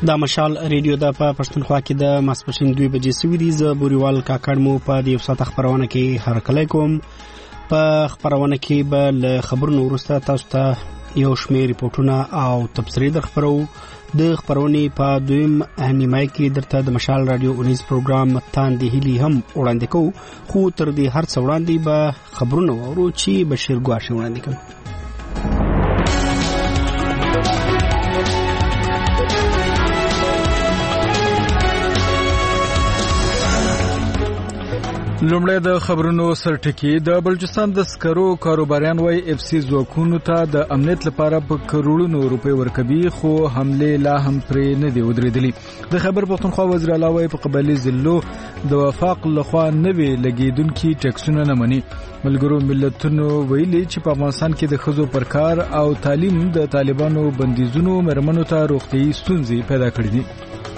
دا مشال ریډیو د پښتونخوا کې د ماسپښین 2 بجې سوي دي. ز بوريوال کاکړ مو په دې وسات خبرونه کې هرکلی کوم. په خبرونه کې به له خبرونو وروسته تاسو ته یو شمېر ریپورتونه او تبصرې درخبرو. د خبرونې په دویم نیمایي کې درته د مشال رادیو 19 پروګرام تاندې هیلي هم وړاندې کوو، خو تر دې هر څه وړاندې به خبرونه واورو چې بشیر ګواشي وړاندې کوي. لومړی د خبرونو سرټکی. د بلوچستان د سکرو کاروباریان وای اف سی ځواکونو ته د امنیت لپاره په کروڑونو روپۍ ورکوي، خو حمله لا هم پرې نه دی ودرېدلی. د خیبر پښتونخوا وزیر اعلی وای په قبایلی ضلعو د وفاق لخوا نوې لګیدونکي ټیکسونه نه مني. ملګرو ملتونو ویلي چې په افغانستان کې د ښځو پر کار او تعلیم د طالبانو بندیزونو مېرمنو ته روغتیايي ستونزې پیدا کړې دي.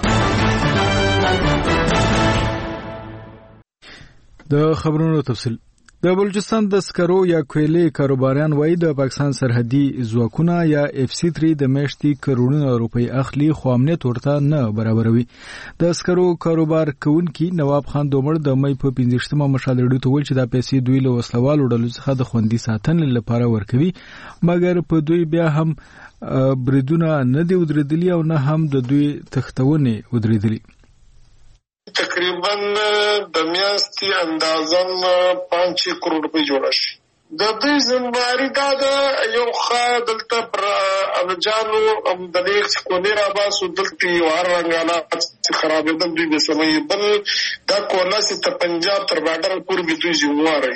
د خبرونو تفصیل. د بلوچستان د سکرو یا کویلې کاروباریان وایي د پاکستان سرحدي ځواکونه یا اف سی 3 د میاشتې کروڑونه روپۍ اخلي، خو امنیت ورته نه برابروي. د سکرو کاروبار کوونکي نواب خان دومړ د مې په 15مه مشال ریډیو ته ویل چې دا پیسې دوی له وسلوالو ډلو څخه د خوندي ساتنې لپاره ورکوي، مګر په دوی بیا هم بریدونه نه دی ودرېدلي او نه هم د دوی تختونې ودرېدلي. تقریبا د میاشتې اندازن 5 کروڑ روپۍ جوړه شي. د دې زمواري دا د یو ښه دلته پر انجانو د دې کونې را باسو دلته یو هر رنګاله خرابېدل دوی به سمې بل دا کونه سي ته پنجاب تر باډر پورې به دوی زمواري.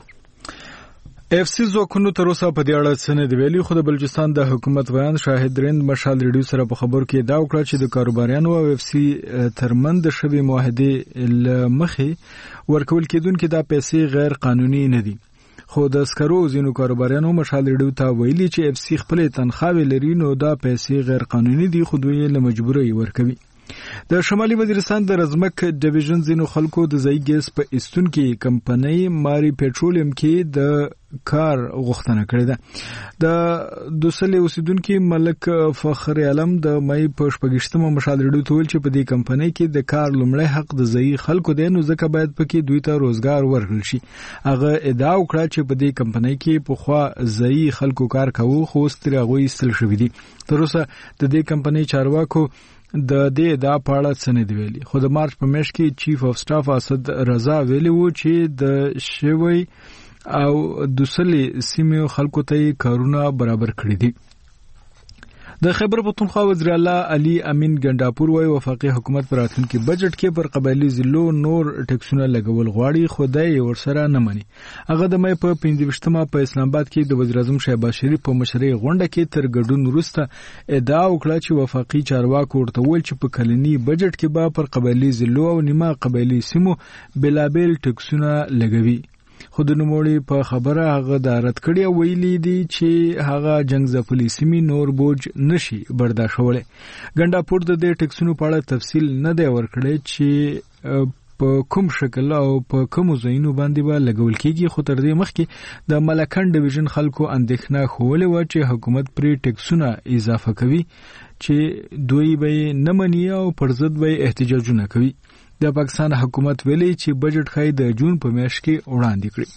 اف سی ځواکونو تر اوسه په دې اړه څه نه دی ویلي، خو د بلوچستان د حکومت بیان شاهد رند مشال ریډیو سره په خبرو کې دا وکړه چې د کاروباریانو او اف سی ترمنځ شوی معاهدې لمخې ورکول کېدونکې دا پیسې غیر قانوني نه دي. خو د سکرو ځینو کاروباریانو مشال ریډیو ته ویلي چې اف سی خپل تنخواوې لري، نو دا پیسې غیر قانوني دي، خو دوی له مجبورۍ ورکوي. د شمالي وزیرستان د رزمک ډیویژن ځینو خلکو د ځای ګیس په ایستونکي کمپنۍ ماري پېټرولیم کې د کار غوښتنه کړې ده. د دوسلې اوسیدونکو ملک فخر عالم د مې په 28مه مشال ریډیو ته ویل چې په دې کمپنۍ کې د کار لومړی حق د ځای خلکو دی، نو ځکه باید پکې دوی ته روزګار ورکړل شي. هغه ادعا وکړه چې په دې کمپنۍ کې پخوا ځای خلکو کار کاوه، خو اوس ترې هغوی ایستل شوي دي. تر اوسه د دې کمپنۍ چارواکو د دې ادعا په اړه څه نه دی ویلي، خو د مارچ په میاشت کې چیف اف سټاف اسد رضا ویلي وو چې د شوی او دوسلې سیمې خلکو ته کارونه برابر کړی دي. د خیبر پښتونخوا وزیر اعلی علي امین ګنداپور وايي وفاقي حکومت پر راتلونکي بجټ کې پر قبایلی ضلعو نور ټیکسونه لګول غواړي، خو دای ورسره نه مني. هغه د مې په 15مه په اسلام آباد کې د وزیر اعظم شهباز شریف په مشرۍ غونډه کې تر ګډون وروسته ادعا وکړه چې وفاقي چارواکو ورته ویل چې په کلني بجټ کې به پر قبایلی ضلعو او نیمه قبایلی سیمو بلابل ټیکسونه لګوي. خو د نوموړي په خبره هغه دارت کړی او ویلي دي چې هغه جنگ ځپلي سیمې نور بوج نشي برداشتولی. ګنداپور د دې ټیکسونو په اړه تفصیل نه دی ورکړی چې په کوم شکل او په کوم ځایونو باندې به لګول کېږي، خو تر دې مخکې د ملکن ډیویژن خلکو اندېښنه ښولې وه چې حکومت پرې ټیکسونه اضافه کوي چې دوی به نه مني او پر ضد به احتجاجونه کوي. د پاکستان حکومت ویلي چې بجټ خای د جون په میاشت کې وړاندې کړی.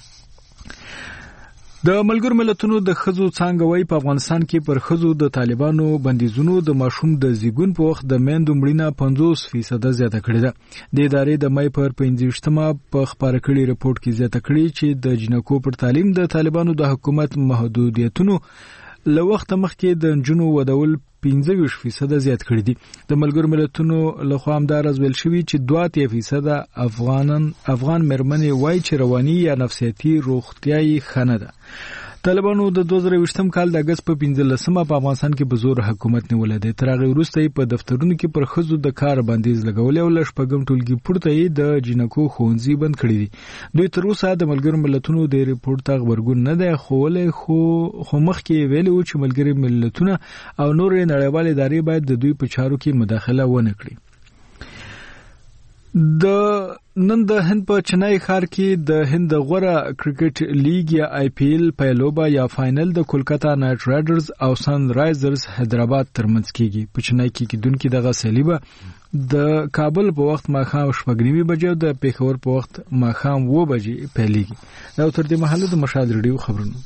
د ملګرو ملتونو د ښځو څانګه وایي په افغانستان کې پر ښځو د طالبانو بندیزونو د ماشوم د زیږون په وخت د میندو مړینه 50% زیاته کړې ده. د ادارې د مې پر 25مه په خبره کړي رپورت کې زیاته کړي چې د جنکو پر تعلیم د طالبانو د حکومت محدودیتونو له وخت مخکې د نجونو ودول 25% زیات کړی دي. د ملګرو ملتونو لخوا همدارز ویل شوي چې 2% افغان مېرمنې وایي چې رواني یا نفسیاتي روغتیايي ښه نه ده. طالبانو د 2020 کال د اگست په 15مه په افغانستان کې په زور حکومت نیولې ده. تر هغه وروسته په دفترونو کې پر ښځو د کار بندیز لګولې او لشپږم ټولګي پورته د جنکو ښوونځي بند کړي دي. دوی تر اوسه د ملګرو ملتونو د ریپورت ته غبرګون نه دی ښوولی، خو مخکې ویلي وو چې ملګري ملتونه او نورې نړیوالې ادارې باید د دوی په چارو کې مداخله ونه کړي. نن د هند په چنای ښار کې د هند غوره کرکټ لیګ یا آی پی ایل پیلوبه یا فائنل د کولکتا نایټ رایډرز او سن رایزرز حیدرآباد ترمنځ کیږي. په چنای کې کیدونکو دغه سلیبه د کابل په وخت ماښام 8:30 بجې او د پیښور په وخت ماښام 9 بجې پیلېږي. دا تر دې مهاله د مشال ریډیو خبرونه.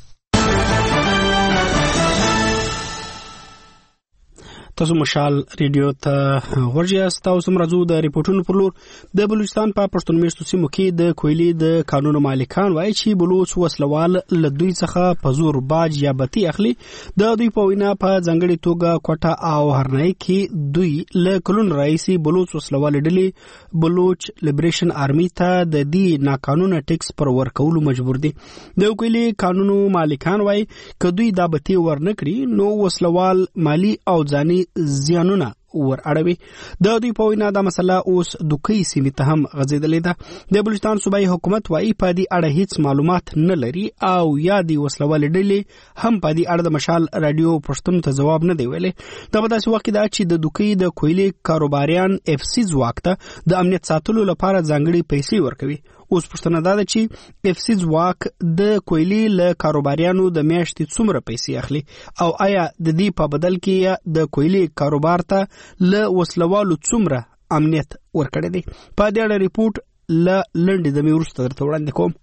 تاسو مشال ریډیو ته ورجاست. تاسو مرزو د ریپورتونو پر لور د بلوچستان په پښتون میشتو سیمو کې د کویلي د قانون مالکان وایي چې بلوچ وسلوال له دوی څخه په زور باج یا بتی اخلي. د دوی په وینا په ځانګړي توګه کوټه او هرنای کې دوی له کلون رئیسي بلوچ وسلوال ډلې بلوچ لیبریشن آرمي ته د دې ناقانونه ټیکس پر ورکولو مجبور دي. د کویلي قانون مالکان وایي ک دوی دا بتی ورنکړي نو وسلوال مالی او ځاني زیانونه ور اړوي. د دوی په وینا دا مسله اوس دوکۍ سیمې ته هم غځېدلې ده. د بلوچستان صوبایي حکومت وایي په دې اړه هیڅ معلومات نه لري او یا د وسلوال ډلې هم په دې اړه د مشال رادیو پښتون ته جواب نه دی ویلي. دا په داسې وخت کې ده چې د دوکۍ د کویلي کاروباریان اف سی ځواک ته د امنیت ساتلو لپاره ځانګړي پیسې ورکوي. اوس پښتنه ده چې اف سی ځواک د کویلي له کاروباریانو د میاشتې څومره پیسې اخلي او آیا د دې په بدل کې د کویلي کاروبار ته له وسلوالو څومره امنیت ورکړی دی. په دې اړه ریپورت له لنډې دمې وروسته درته وړاندې کوم.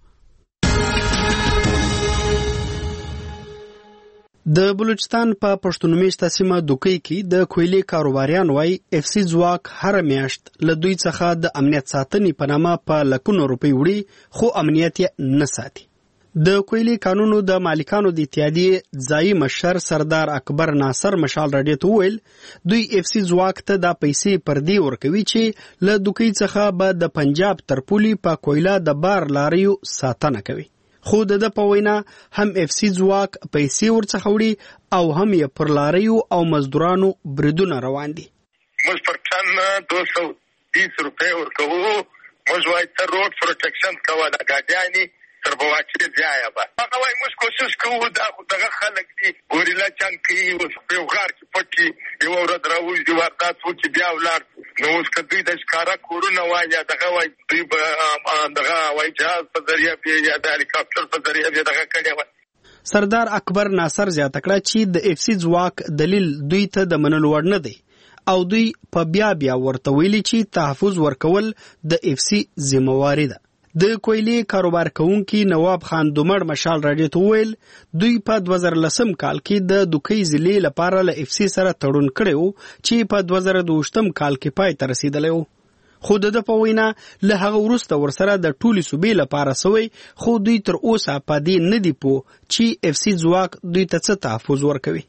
د بلوچستان په پښتون میشته سیمه دوکۍ کې د کویلي کاروباریان وای اف سی ځواک هر میاشت له دوی څخه د امنیت ساتنې په نامه په لکونو روپۍ وړي خو امنیت یې نه ساتي. د کویلي قانونو د مالکانو د اتحادیې ځایي مشر سردار اکبر ناصر مشال رادیو ته ویل دوی اف سی ځواک ته دا پیسې پر دې ورکوي چې له دوکۍ څخه به د پنجاب تر پولې په کویلا د بار لاریو ساتنه کوي. خو د په وینا هم اف سی ځواک پیسې ورڅخه وړي او هم یې پر لاریو او مزدورانو بریدونه روان دي. موږ پر ټن 220 روپۍ ورکوو. موږ وایي ته روډ پروټیکشن کوه د ګاډیانې تر بواچې ځایه به هغه وایي موږ کوشش کوو دا خو دغه خلک دي ګوریلا جنګ کوي اوس په یو غار کې پټ کړي یوه ورځ راوځي واردات وکړي بیا ولاړ نو اوس که دوی د ښکاره کورونه وایي یا دغه وایي دوی به دغه هوایي جهاز په ذریعه یا د هلیکاپټر په ذریعه بیا دغه کړی وای. سردار اکبر ناصر زیاته کړه چې د اف سی ځواک دلیل دوی ته د منلو وړ نه دی او دوی په بیا ورته ویلي چې تحفظ ورکول د اف سی ذمہواری ده. د کویلي کاروبار کوونکی نواب خان دومړ مشال راډیو ته ویل دوی په 2010 کال کې د دوکۍ ضلع لپاره له اف سی سره تړون کړی و چې په 2022 کال کې پای ته رسیدلی و. خو د په وینا له هغه وروسته ورسره د ټولي صوبې لپاره سوی خو دوی تر اوسه په دې نه دی پوه چې اف سی ځواک دوی ته څه تحفظ ورکوي.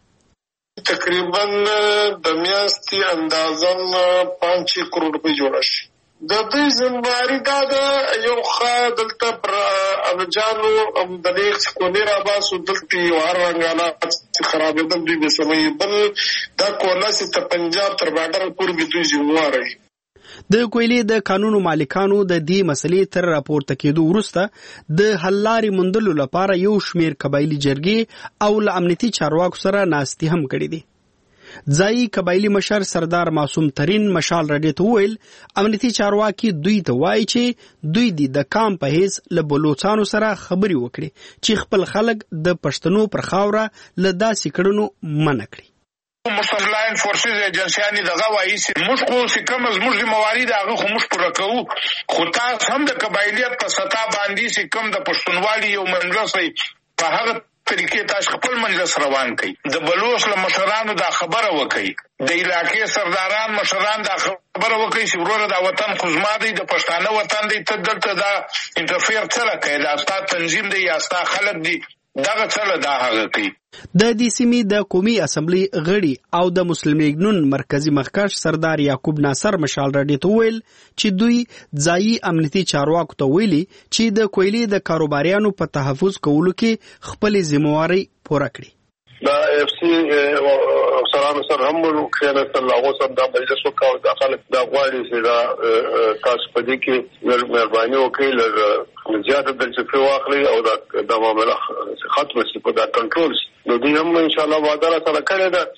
تقریبا د میاشتې اندازن 5 کروڑ روپۍ جوړه شي. د دوی ذمہواری دا ده یو ښه دلته پر امجانو د دې کونې راباسو دلته یو هر رنګانات خرابېدل دوی به سموي بل دا کولاسي ته پنجاب تر باډر پورې دوی ذمہوار وي. د کویلي د قانونو مالکانو د دې مسلې تر راپورته کېدو وروسته د حل لارې موندلو لپاره یو شمېر قبایلي جرګې او له امنیتي چارواکو سره ناستې هم کړې دي. ځایي قبایلي مشر سردار معصوم ترین مشال رادیو ته ویل امنیتي چارواکي دوی ته وایي چې دوی د کام په هیڅ له بلوچستانو سره خبري وکړي چې خپل خلک د پښتنو پر خاوره له داسې کړنو منع کړي. مسلمان فورسز ایجنسیانی دغه وایي چې موږ خو سکم زموږ ذمہواری ده هغه خو موږ پوره کوو خو تاسو هم د قبایلیت په سطح باندې سکم د پښتونوالي یو منځ په هغه طریقې تاسو خپل منځ روان کړئ. د بلوچ له مشرانو دا خبره وکړئ د علاقې سرداران مشران دا خبره وکړئ چې وروره دا وطن خو زما دی د پښتانه وطن دی ته دلته دا انټرفیر څه کوي دا ستا تنظیم دی یا ستا خلک دی دغه څه دا هغه کوي. د دې سیمې د قومي اسمبلی غړي او د مسلم لیگ نون مرکزی مخکښ سردار یعقوب ناصر مشال رادیو ته ویل چې دوی ځایي امنیتي چارواکو ته ویلي چې د کویلي د کاروباریانو په تحفظ کولو کې خپل ذمہواری پوره کړي. دا اف سی افسرانو سره هم کېناستل هغه سره دا مجلس وکاو د خلک دا غواړي چې دا تاسو په دې کې مهرباني وکړئ لږ زیاته دلچسپي واخلئ او دا معامله ختمه شي په دا کنټرول شي. نو دوی هم انشاءالله وعده سره کړې ده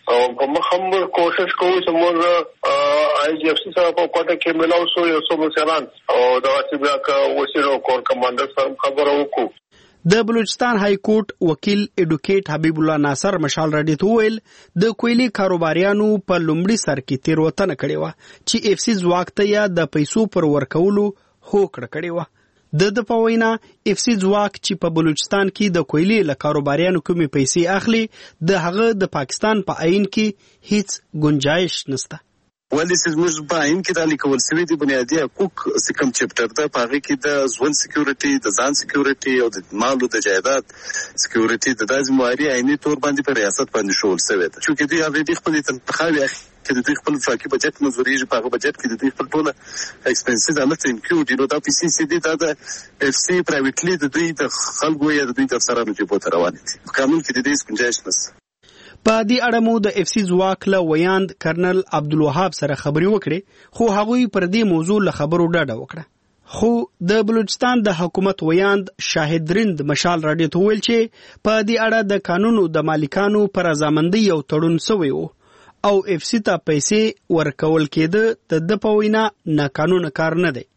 او په مخم کوشش کوو چې موږ IGFC سره په کوټه کې ملاو شو یو څو مسلمان او دا چې بیا کا وسیرو کور کمانډر سره خبرو وکړو د بلوچستان های کورټ وکیل ایډوکیټ حبیب الله ناصر مشال راډیو ته ویل د کویلي کاروباریانو په لومړي سر کې تیروتنه کړې و چې FC ځواک ته یا د پیسو پر ورکولو هوکړه کړې و د پوینا FC ځواک چې په بلوچستان کې د کویلي له کاروباریانو کومې پیسې اخلي د هغه د پاکستان په عین کې هیڅ گنجائش نشته. ولې چې موږ په عین کې د لیکل شوی دی بنیادی حقوق سکم چپټر د پاره کې د ژوند سکیورټي د ځان سکیورټي او د مالو د جایداد سکیورټي د داسې معیاري عیني تور باندې په ریاست باندې شول شوی دی چې د اوریدي خپل تنخواوي کې د دوی خپل فاکي بجټ منځوري په هغه بجټ کې د دوی خپل ټوله ایکسپنسز البته انکلود نو دا PCCD دا د FC پرایویټلی د دوی د خلکو یا د دوی د افسرانو کې بوته روان دي قانون کې د دې گنجائش نشته. په دې اړه مو د FC ځواک له ویاند کرنل عبدالوهاب سره خبري وکړې خو هغوی پر دې موضوع له خبرو ډډه وکړه خو د بلوچستان د حکومت ویاند شاهد رند مشال راډیو ته ویل چې په دې اړه د قانونو د مالکانو پر رضامندۍ یو تړون شوی و او FC ته پیسې ورکول کېده د پوینا ناقانونه کار نه دی.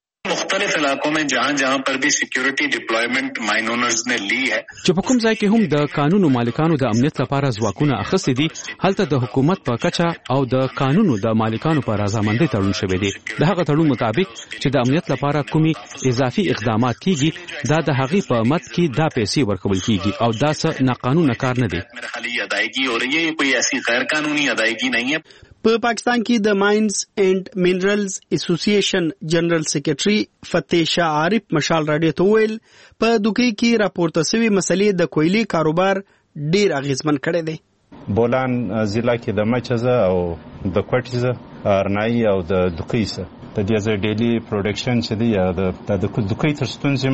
مختلف علاقوں میں جہاں پر بھی سیکیورٹی ڈپلوائمنٹ مائن اونرز نے لی ہے چې په کوم ځای کې هم د قانونو مالکانو د امنیت لپاره ځواکونه اخیستي دي هلته د حکومت په کچه او د قانونو د مالکانو په رضامندۍ تړون شوی دی. د هغه تړون مطابق چې د امنیت لپاره کومي اضافي اقدامات کیږي دا د هغې په مت کې دا پیسې ورکول کیږي او دا څه ناقانونه کار نه دی. مرحلي ادائیگی ہو رہی ہے یہ کوئی ایسی غیر قانونی ادائیگی نہیں ہے. په پاکستان کې د ماینز اینڈ منرلز اسوسییشن جنرال سیکریټري فتح شاه عارف مشال راډیو ته ویل په دوکۍ کې راپورته شوی مسلې د کویلي کاروبار ډیر اغیزمن کړی دی. بولان ضلع کې د مچزه او د کوټیزه ارنای او د دوکۍ د دې ځای ډیلی پروډکشن چې دی یا د دوکۍ تر ستونزې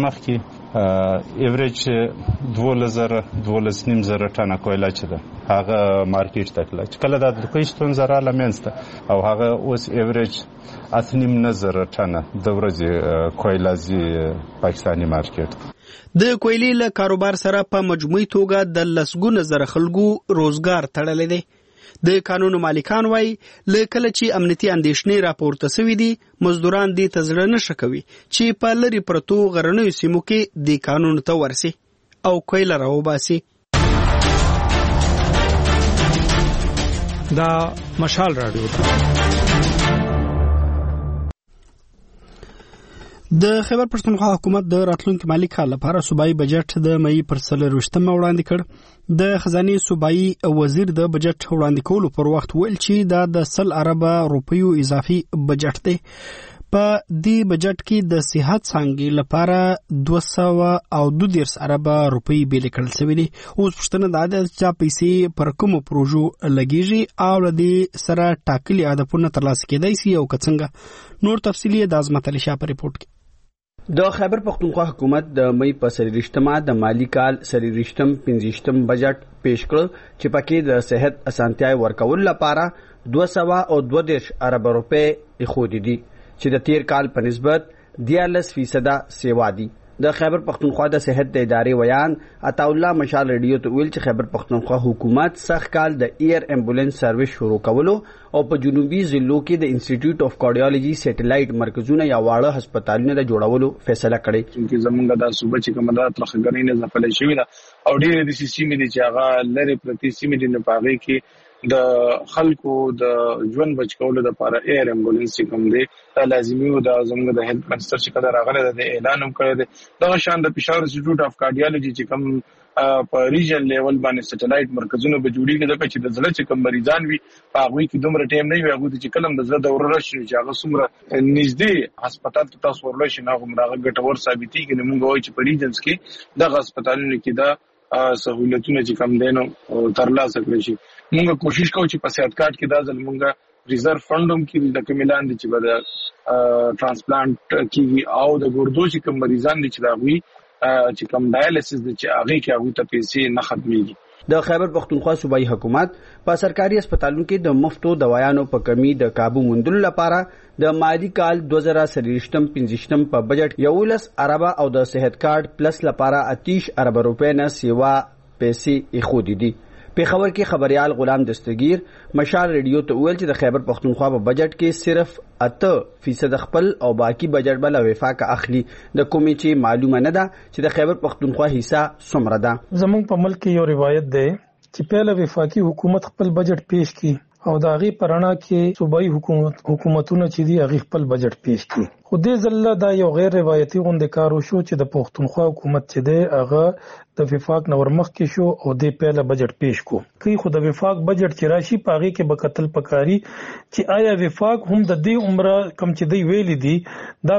مخکې ایوریج 12,000 ټنه کویلا چې ده هغه مارکیټ ته کله چې کله د دوکۍ ستونزه رااله منځته او هغه اوس ایوریج 8,500 ټنه د ورځې کویلا زی پاکستاني مارکیټ. د کویلي له کاروبار سره په مجموعي توګه د لسګونه زره خلکو روزګار تړلی دی. د قانونو مالکان وای لکه چې امنیتي اندېښنې راپورته شوې دي مزدوران دې ته زړه نشه کوي چې په لري پرتو غرنیو سیمو کې د قانون ته ورسي او کویله راوباسي. دا مشال راډیو د خیبر پښتونخوا حکومت د راتلونکي مالی کال لپاره صوبایي بجټ د مئی پر 24 وړاندې کړ. د خزانه صوبایي وزیر د بجټ وړاندې کولو پر وخت ویل چې دا د 100 ارب روپیو اضافي بجټ دی. په دې بجټ کې د صحت څانګې لپاره 232 ارب روپی بیل کړل شوی دي. اوس پښتنه دا د چا پیسې پر کوم پروژو لګیږي او د سره ټاکلي هدفونه ترلاسه کېدای شي او څنګه نور تفصیلی د عظمت علي شاه په ریپورت کې. د خیبر پختونخوا حکومت د مئی په 24 د مالی کال 24 بجټ پیش کړ چې پکې د صحت اسانتیاي ورکول لپاره 232 ارب روپے اخودي دي چې د تیر کال په نسبت 14% سیوا دي. د خیبر پختونخوا د صحت د ادارې ویان عطا الله مشال ریډیو ته ویل چې خیبر پختونخوا حکومت سخت کال د ایر امبولانس سرویس شروع کولو او په جنوبي ضلعو کې د انسټیټیوټ اف کارډیالوجي سټلایټ مرکزونه یا واړه هسپتالونه د جوړولو فیصله کړې چې زمونږ د صوبې چې کومه د ترخګرۍ نه ځپلې شوې ده او ډېر د سیمې دي چې هغه لری پرتی سیمې دي نه پاغي کې د خلکو د ژوند بچ کولو لپاره ایر امبولانس کوم دی لازمي او د زموږ د هیلث منسٹر چې کله راغله د اعلان هم کړی دی دا شان د پېښور انسټیټیوټ اف کارډیالوجي چې کوم په ریجن لیول باندې سټلایټ مرکزونه به جوړیږي د چې د زړه چې کوم مریضان وي هغه کې دومره ټیم نه وي هغه چې کلم د زړه دورې راشي چې هغه څومره نږدې هسپتال ته تاسو ورلئ شي نه هغه ګټور ثابتېږي نو موږ وایو چې په ریجنز کې د هسپتالونو کې دا سہولتونه چې کم دینو ترلاسه کړی شي. موږ کوشش کوو چې په صحت کارت کې دا ځل موږ ریزرو فندوم کې د کمیلان دي چې به ترانسپلانت کیږي او د ګردو چې کوم مریضان دي چې دا وي چې کوم ډایالیسس دي چې هغه کې هغه ته پیسې نه ختميږي. د خیبر پختونخوا صوبایي حکومت په سرکاري هسپتالونو کې د مفتو دوايانو په کمی د قابو موندلو لپاره د مالی کال 2023-25 په بجټ 11 ارب او د صحت کارت پلس لپاره 30 ارب روپے نه سیوا پیسې اخودي دي. پیښور کې خبريال غلام دستگیر مشال ریډیو ته ویل چې د خیبر پختونخوا په بجټ کې صرف 8% خپل او باقی بجټ بل وفاق اخلي د کومې چې معلومه نه ده چې د خیبر پختونخوا حصہ څومره ده. زموږ په ملک کې یو روایت ده چې پهله وفاقي حکومت خپل بجټ پیش کړي او د هغې پرانا کې صوبایي حکومتونه چې دي هغې خپل بجټ پیش کړي. خو دې ځله دا یو غیر روایتي غوندې کار وشو چې د پښتونخوا حکومت چې دی هغه د وفاق نه ورمخکې شو او دې پهله بجټ پیش کو. خو د وفاق بجټ چې راشي په هغې کې به کتل پکاري چې آیا وفاق هم د دې عمره کم چې دی ویلي دي دا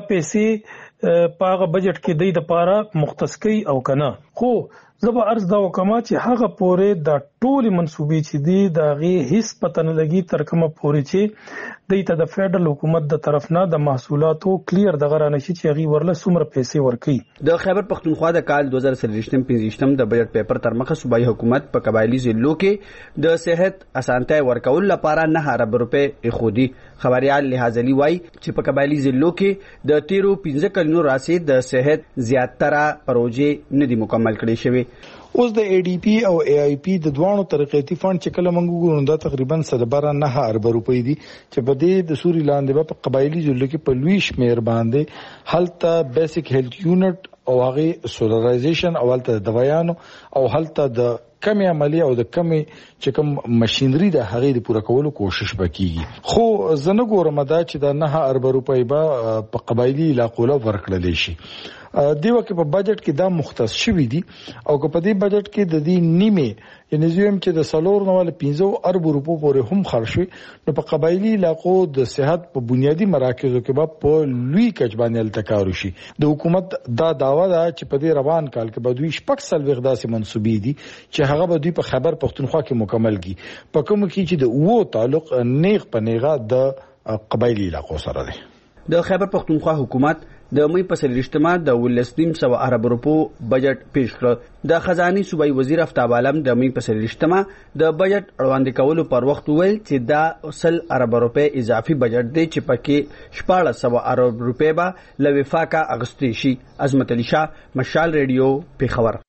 پیسې په هغه بجټ کې دی د پاره مختص کوي او کنه. خو زه به عرض دا وکم چې هغه پورې د ټولې منصوبې چې دي د هغې هیڅ پته نه لګي تر کومه پورې چې دوی ته د فیډرل حکومت د طرف نه د محصولاتو کلیر دغه رانشي چې هغې ورله څومره پیسې ورکوي. د خیبر پختونخوا د کال 2023-25 د بجټ پیپر تر مخه صوبایي حکومت په قبایلي ضلعو کې د صحت اسانتیا ورکول لپاره 9 ارب روپۍ ایښودي. خبريال لحاظ علي وایي چې په قبایلي ضلعو کې د تیرو 15 کلونو راځي د صحت زیاتره پروژې نه دي مکمل کړي شوی. اوس د اي ډي پی او اي اي پی د دوانو ترقیاتي فند چې کله موږ وګورو دا تقریبا 9 ارب روپۍ دي چې په دې د سوري لاندې په قبایلي ضلعو کې په لوی شمیر باندې هلته بیسیک هیلث یونټ او هغه سولرایزیشن او هلته دوايانو او هلته د کمی عملی او د کمی چې کوم ماشينري د هغې د پوره کولو کوشش وکړي. خو زه نه ګورم دا چې د 9 ارب روپۍ به په قبایلي علاقو له ورکړل شي. دیو کې په بجټ کې دا مختص شوی دي او که په دې بجټ کې د دې نیمه یعنی زویم چې د سلور نواله 15 ارب روپو پورې هم خرج شي نو په قبایلی علاقو د صحت په بنیادی مراکزو کې به په لوی کچ باندې التکار شي. د حکومت دا داوا ده چې په دې روان کال کې به دوی شپږ سل وغداسي منسوبې دي چې هغه به دوی په خیبر پختونخوا کې مکمل کی په کوم کې چې د وو تعلق نیغ په نیغه د قبایلی علاقو سره دی. د خیبر پختونخوا حکومت د مې په 23 د 1900 ارب روپو بجټ پیش کړ. د خزانه صوبایي وزیر افتاب عالم د مې په 23 د بجټ اړوند کولو پر وخت ویل چې دا 100 ارب روپے اضافي بجټ دی چې پکې 1400 ارب روپے به له وفاقه اغستې شي. عظمت علي شاه مشال ریډیو پیښور.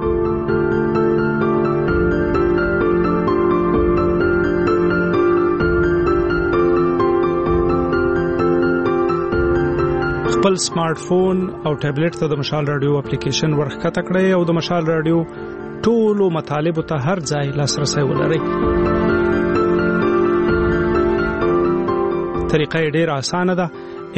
خپل سمارټ فون او ټابلیټ ته د مشال رادیو اپلیکیشن ورخکته کړئ او د مشال رادیو ټولو مطالب ته هر ځای لاسرسي ولرئ. طریقه ډېره اسانه ده.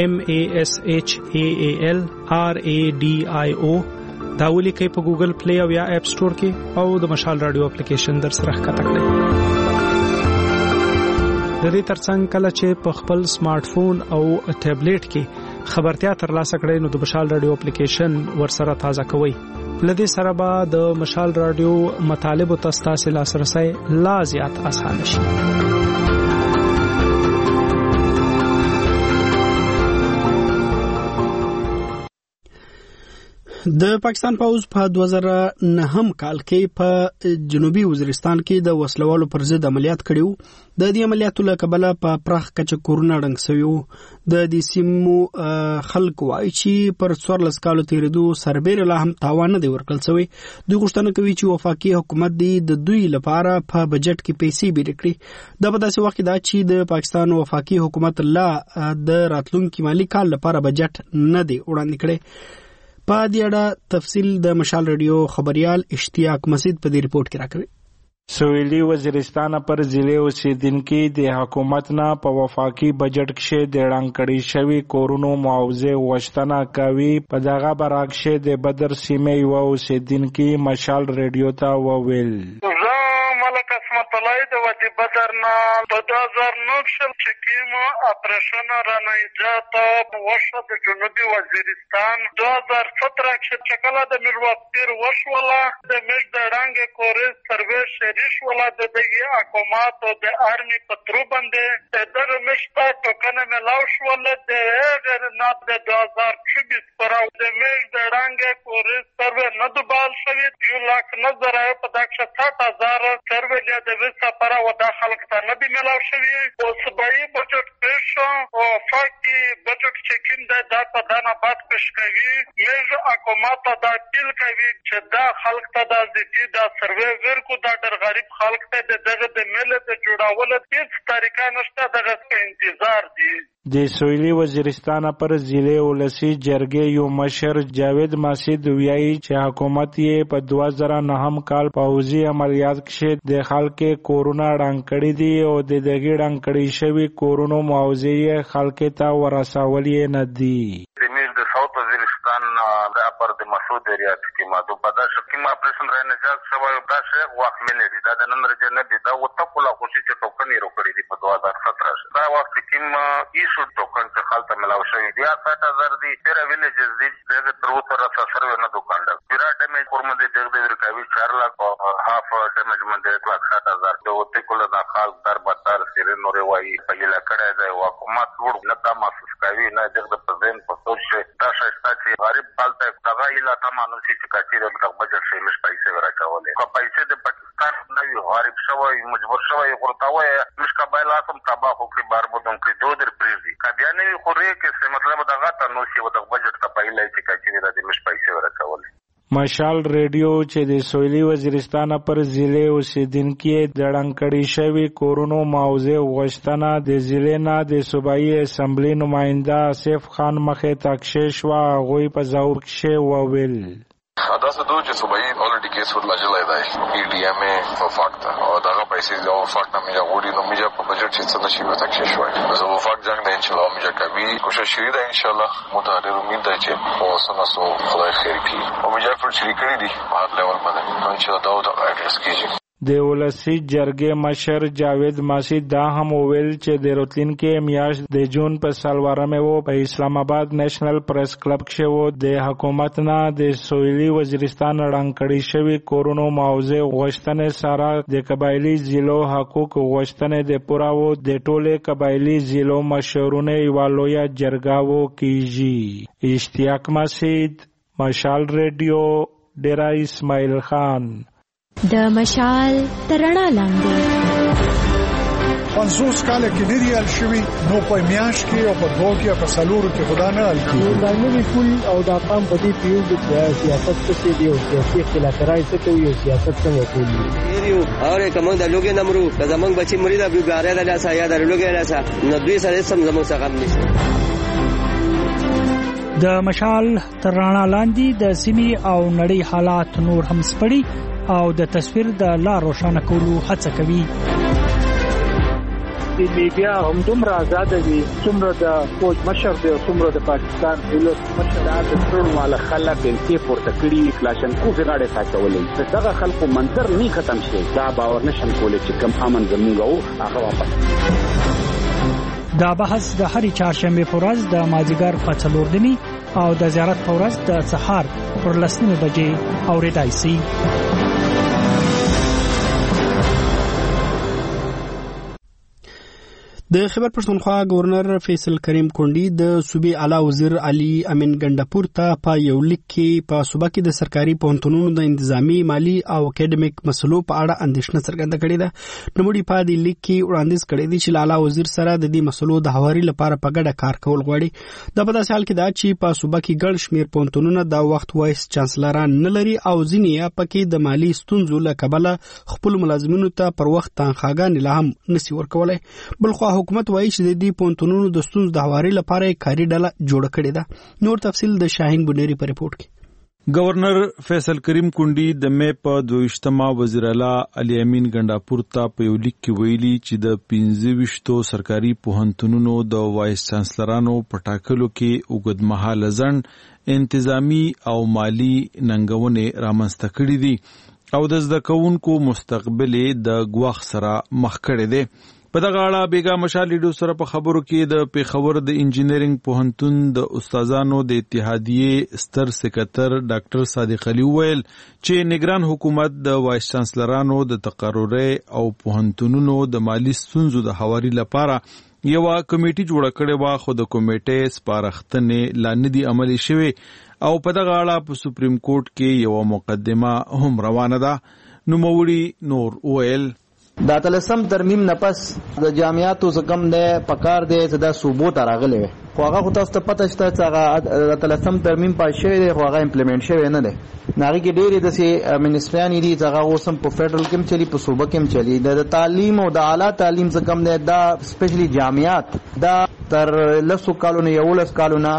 MASHAAL RADIO دا ولیکئ په ګوګل پلی او یا اپ سٹور کې او د مشال رادیو اپلیکیشن در سره ښکته کړئ. د دې ترڅنګ کله چې په خپل سمارټ فون او ټابلیټ کې خبرتیا ترلاسه کړئ نو د مشال رادیو اپلیکیشن ورسره تازه کوئ. لدې سره به د مشال رادیو مطالب ته ستاسو لاسرسي لا زیات اسانه شي. د پاکستان پوز په 2009 کال کې په جنوبي وزیرستان کې د وسلوالو پر ضد عملیات کړیو. د دې عملیاتو له کبله په پراخ کچه کورونه ړنګ شویو. د دې سیمو خلک وایي چې پر 14 کالو تیریدو سربېره لا هم تاوان نه دی ورکړل شوی. دوی غوښتنه کوي چې وفاقي حکومت د دوی لپاره په بجټ کې پیسې بیل کړي. دا په داسې وخت کې دا چې د پاکستان وفاقي حکومت لا د راتلونکي مالي کال لپاره بجټ نه دی وړاندې کړی. په دې اړه تفصیل د مشال رادیو خبريال اشتیاق مسجد په دې ریپورت کې راکوي. سویلی وزیرستان پر ضلع اوسیدونکو د حکومت نه په وفاقي بجټ کې د ړنګ کړي شوی کورونو معاوضه غوښتنه کوي. په دغه برعکس د بدر سیمه یو اوسیدونکو مشال رادیو ته وویل ملک اسمت الله د ودی بدر نه په 2009 کې کیمو اپریشن را نه ایجاد وشو د جنوبي وزیرستان 2017 کې کله د میروپیر وشوله د مش د رنګ کورس سرویس شریش ولا د دغه حکومت او د ارمي پترو باندې د مشتا ټکنه ملاو شول د غیر نه د 2024 پر او د مش د رنګ کورس سروې نه دوبال شوي 1,09,000 په داکشه 60,000 سروې د وسه پر او د خلک ته نه دی ملاو شوي او صوبایي بجټ پیش او فاکي بجټ چکین د په دانا بات پیش کوي موږ حکومت ته د اپیل کوي چې دا خلک ته د ځتی د سروې ورکو د ډېر غریب خلک ته دغه د ملت د جوړولو هیڅ طریقه نشته دغه انتظار دي د سویلي وزیرستان پر ضلع ولسی جرګې یو مشر جاوید ماسید ویایي چې حکومت یې په 2009 کال پوځي عملیات کې د خلکو کورونا ړنګ کړي دي او د دغه ړنګ کړي شوی کورونا معاوضه خلکو ته ورسولې نه دي د ساوث وزیرستان د اپر د مسعود ریاض کې ماده په داسې کې اپریشن را نجات شوی دا شیخ وخت ملي دا د نن رجنه دي دا وتقلا خوشي چې ټوکن یې وکړي دي په 2017 دا وخت کې ایشو ټوکن چې خالته ملاو شوی دی 60,000 دي تر ویلېجز دي چې تر اوسه را سروې نه دوکان دا پیرا ډیمیج فورم دي دغه ورکوي 4 لک او هاف ډیمیج باندې 1,60,000 د وته کول دا خاص در بدتر سره نورې وایي په لکړه د حکومت ور نه تا محسوس کوي نه دغه پرزین په توشه دا شایسته چې غریب حالت دغه اله تمانو چې کچې د بجټ شي مش پیسې ورکولې کو پیسې د پاکستان نوې غریب شوی مجبور شوی ورتاوي مش قبایل اسم تباہ کې بار بدون کې دوه در پریزي کبیا نه خوري کې څه مطلب دغه تنو شي د بجټ ته پیلای چې کچې د مش پیسې ورکولې مشال ریډیو چې د سویلي وزیرستان پر ضلع اوسیدونکو د ړنګ شوی کورونا معاوضه غوښتنه د ضلع نه د صوبایي اسمبلی نماینده آصف خان مخې ته کښې شوه هغوی په زور کښې وویل دا څه دوی چې صوبایي الریډي کیس ورلجلی دی EDMA وفاق ته او دغه پیسې د وفاق نه مې غوړي نو مې په بجټ چې څه نشي وته کښې شوی زه وفاق جنګ دی ان شاء الله مې کوي کوشش شي دی ان شاء الله متحرر امید دی چې او سناسو خدای خیر کړي او مې پر شریک کړی دي په هر لیول باندې ان شاء الله دا اډرس کیږي د ولسی جرګې مشر جاوید ماسی دا هم ویل چې د راتلونکي میاشت د جون په سالوارمه وو په اسلام آباد نېشنل پریس کلب کې وو د حکومت نه د سویلي وزیرستان ړنګ کړي شوی کورونا معاوضه غوښتنې سره د قبایلی ضلعو حقوق غوښتنې د پوراو د ټوله قبایلی ضلعو مشرونه ایوالویا جرګاو کیږي اشتیاق مسید مشال ریډیو ډیرا اسماعیل خان د مشال ترڼا لاندې 50 کال کې لري ال شوی نو په میاش کې او په دوه کې په سالورو کې خدا نه ال کې باندې ټول او د پام په دې پیو د سیاست څخه دی او سیاسي اختلافات څخه یو سیاست څنګه کوي یو اور کوم د لوګي نمرو زمنګ بچي مریدا بیګاره د لاسه یا د لوګي لاسه نو دوی سره سم زمو څخه نشي د مشال ترڼا لاندې د سیمې او نړۍ حالات نور هم سپړي او د تصویر د لا روښانه کولو هڅه کوي د میډیا هم دومره آزاد دي څومره د فوج مشر دی څومره د پاکستان دولت مشر د ټول مال خلک انتي پورته کړي کلاشن کو غاړه ساتولې دغه خلکو منظر نه ختم شي دا باور نشم کولای چې کم امن زموږ او هغه واپس دا بحث د هرې چهارشنبه په ورځ د مازیګر په 4 نیمه او د زیارت په ورځ د سهار پر 10 بجې اورېدای شي د خیبر پښتونخوا گورنر فیصل کریم کونډي د صوبې اعلی وزیر علي امین ګندپور ته په یو لیک کې په صوبه کې د سرکاري پوهنتونونو د انتظامی مالی او اکیډمیک مسلو په اړه اندېښنه څرګنده کړې ده نوموړي په دې لیک کې وړاندیز کړی دی چې اعلی وزیر سره د دې مسلو د هواري لپاره په ګډه کار کول غواړي د په داسې حال کې دا چې په صوبه کې ګڼ شمېر پوهنتونونه د وخت وایس چانسلران نه لري او ځینې یې پکې د مالی ستونزو له کبله خپل ملازمینو ته پر وخت تنخواګانې لا هم نشي ورکولای بلخو حکومت وایي چې د دې پوهنتونونو د ستونزو د هواري لپاره کاري ډله جوړه کړې ده نور تفصیل د شاهین بنيري په ریپورت کې گورنر فیصل کریم کونډي د مې په 22مه وزیر اعلی علي امین ګندپور ته په یو لیک کې ویلي چې د 25 سرکاري پوهنتونونو د وایس چانسلرانو په ټاکلو کې اوږدمهاله ځنډ انتظامی او مالی ننګونې رامنځته کړې دي او د زده کوونکو مستقبل د ګواښ سره مخ کړی دی په دغه اړه بیګا مشال لیډو سره په خبرو کې د پیښور د انجینرینګ پوهنتون د استادانو د اتحادیې ستر سکرټر ډاکټر صادق علي ویل چې نگران حکومت د وایس چانسلرانو د تقرري او پوهنتونونو د مالی ستونزو د هواري لپاره یو کمیټي جوړه کړې و خو د کمیټې سپارښتنې لا نه دي عملي شوې او په دغه اړه په سپریم کورټ کې یو مقدمه هم روانه ده. نوموړي نور ویل دا تلسم ترمیم نه پس د جامعاتو څخه د پکار دی چې دا صوبو ته راغلی وي خو هغه خو تاسو ته پته شته چې هغه تلسم ترمیم پاس شوی دی خو هغه امپلیمنٹ شوی نه دی. هغې کې ډېرې داسې منسټریانې دي چې هغه اوس هم په فیډرل کې هم چلي په صوبه کې هم چلي. د تعلیم او د اعلی تعلیم څخه کم دی دا سپیشلی جامعات دا تر 10 کالو نه 11 کالو نه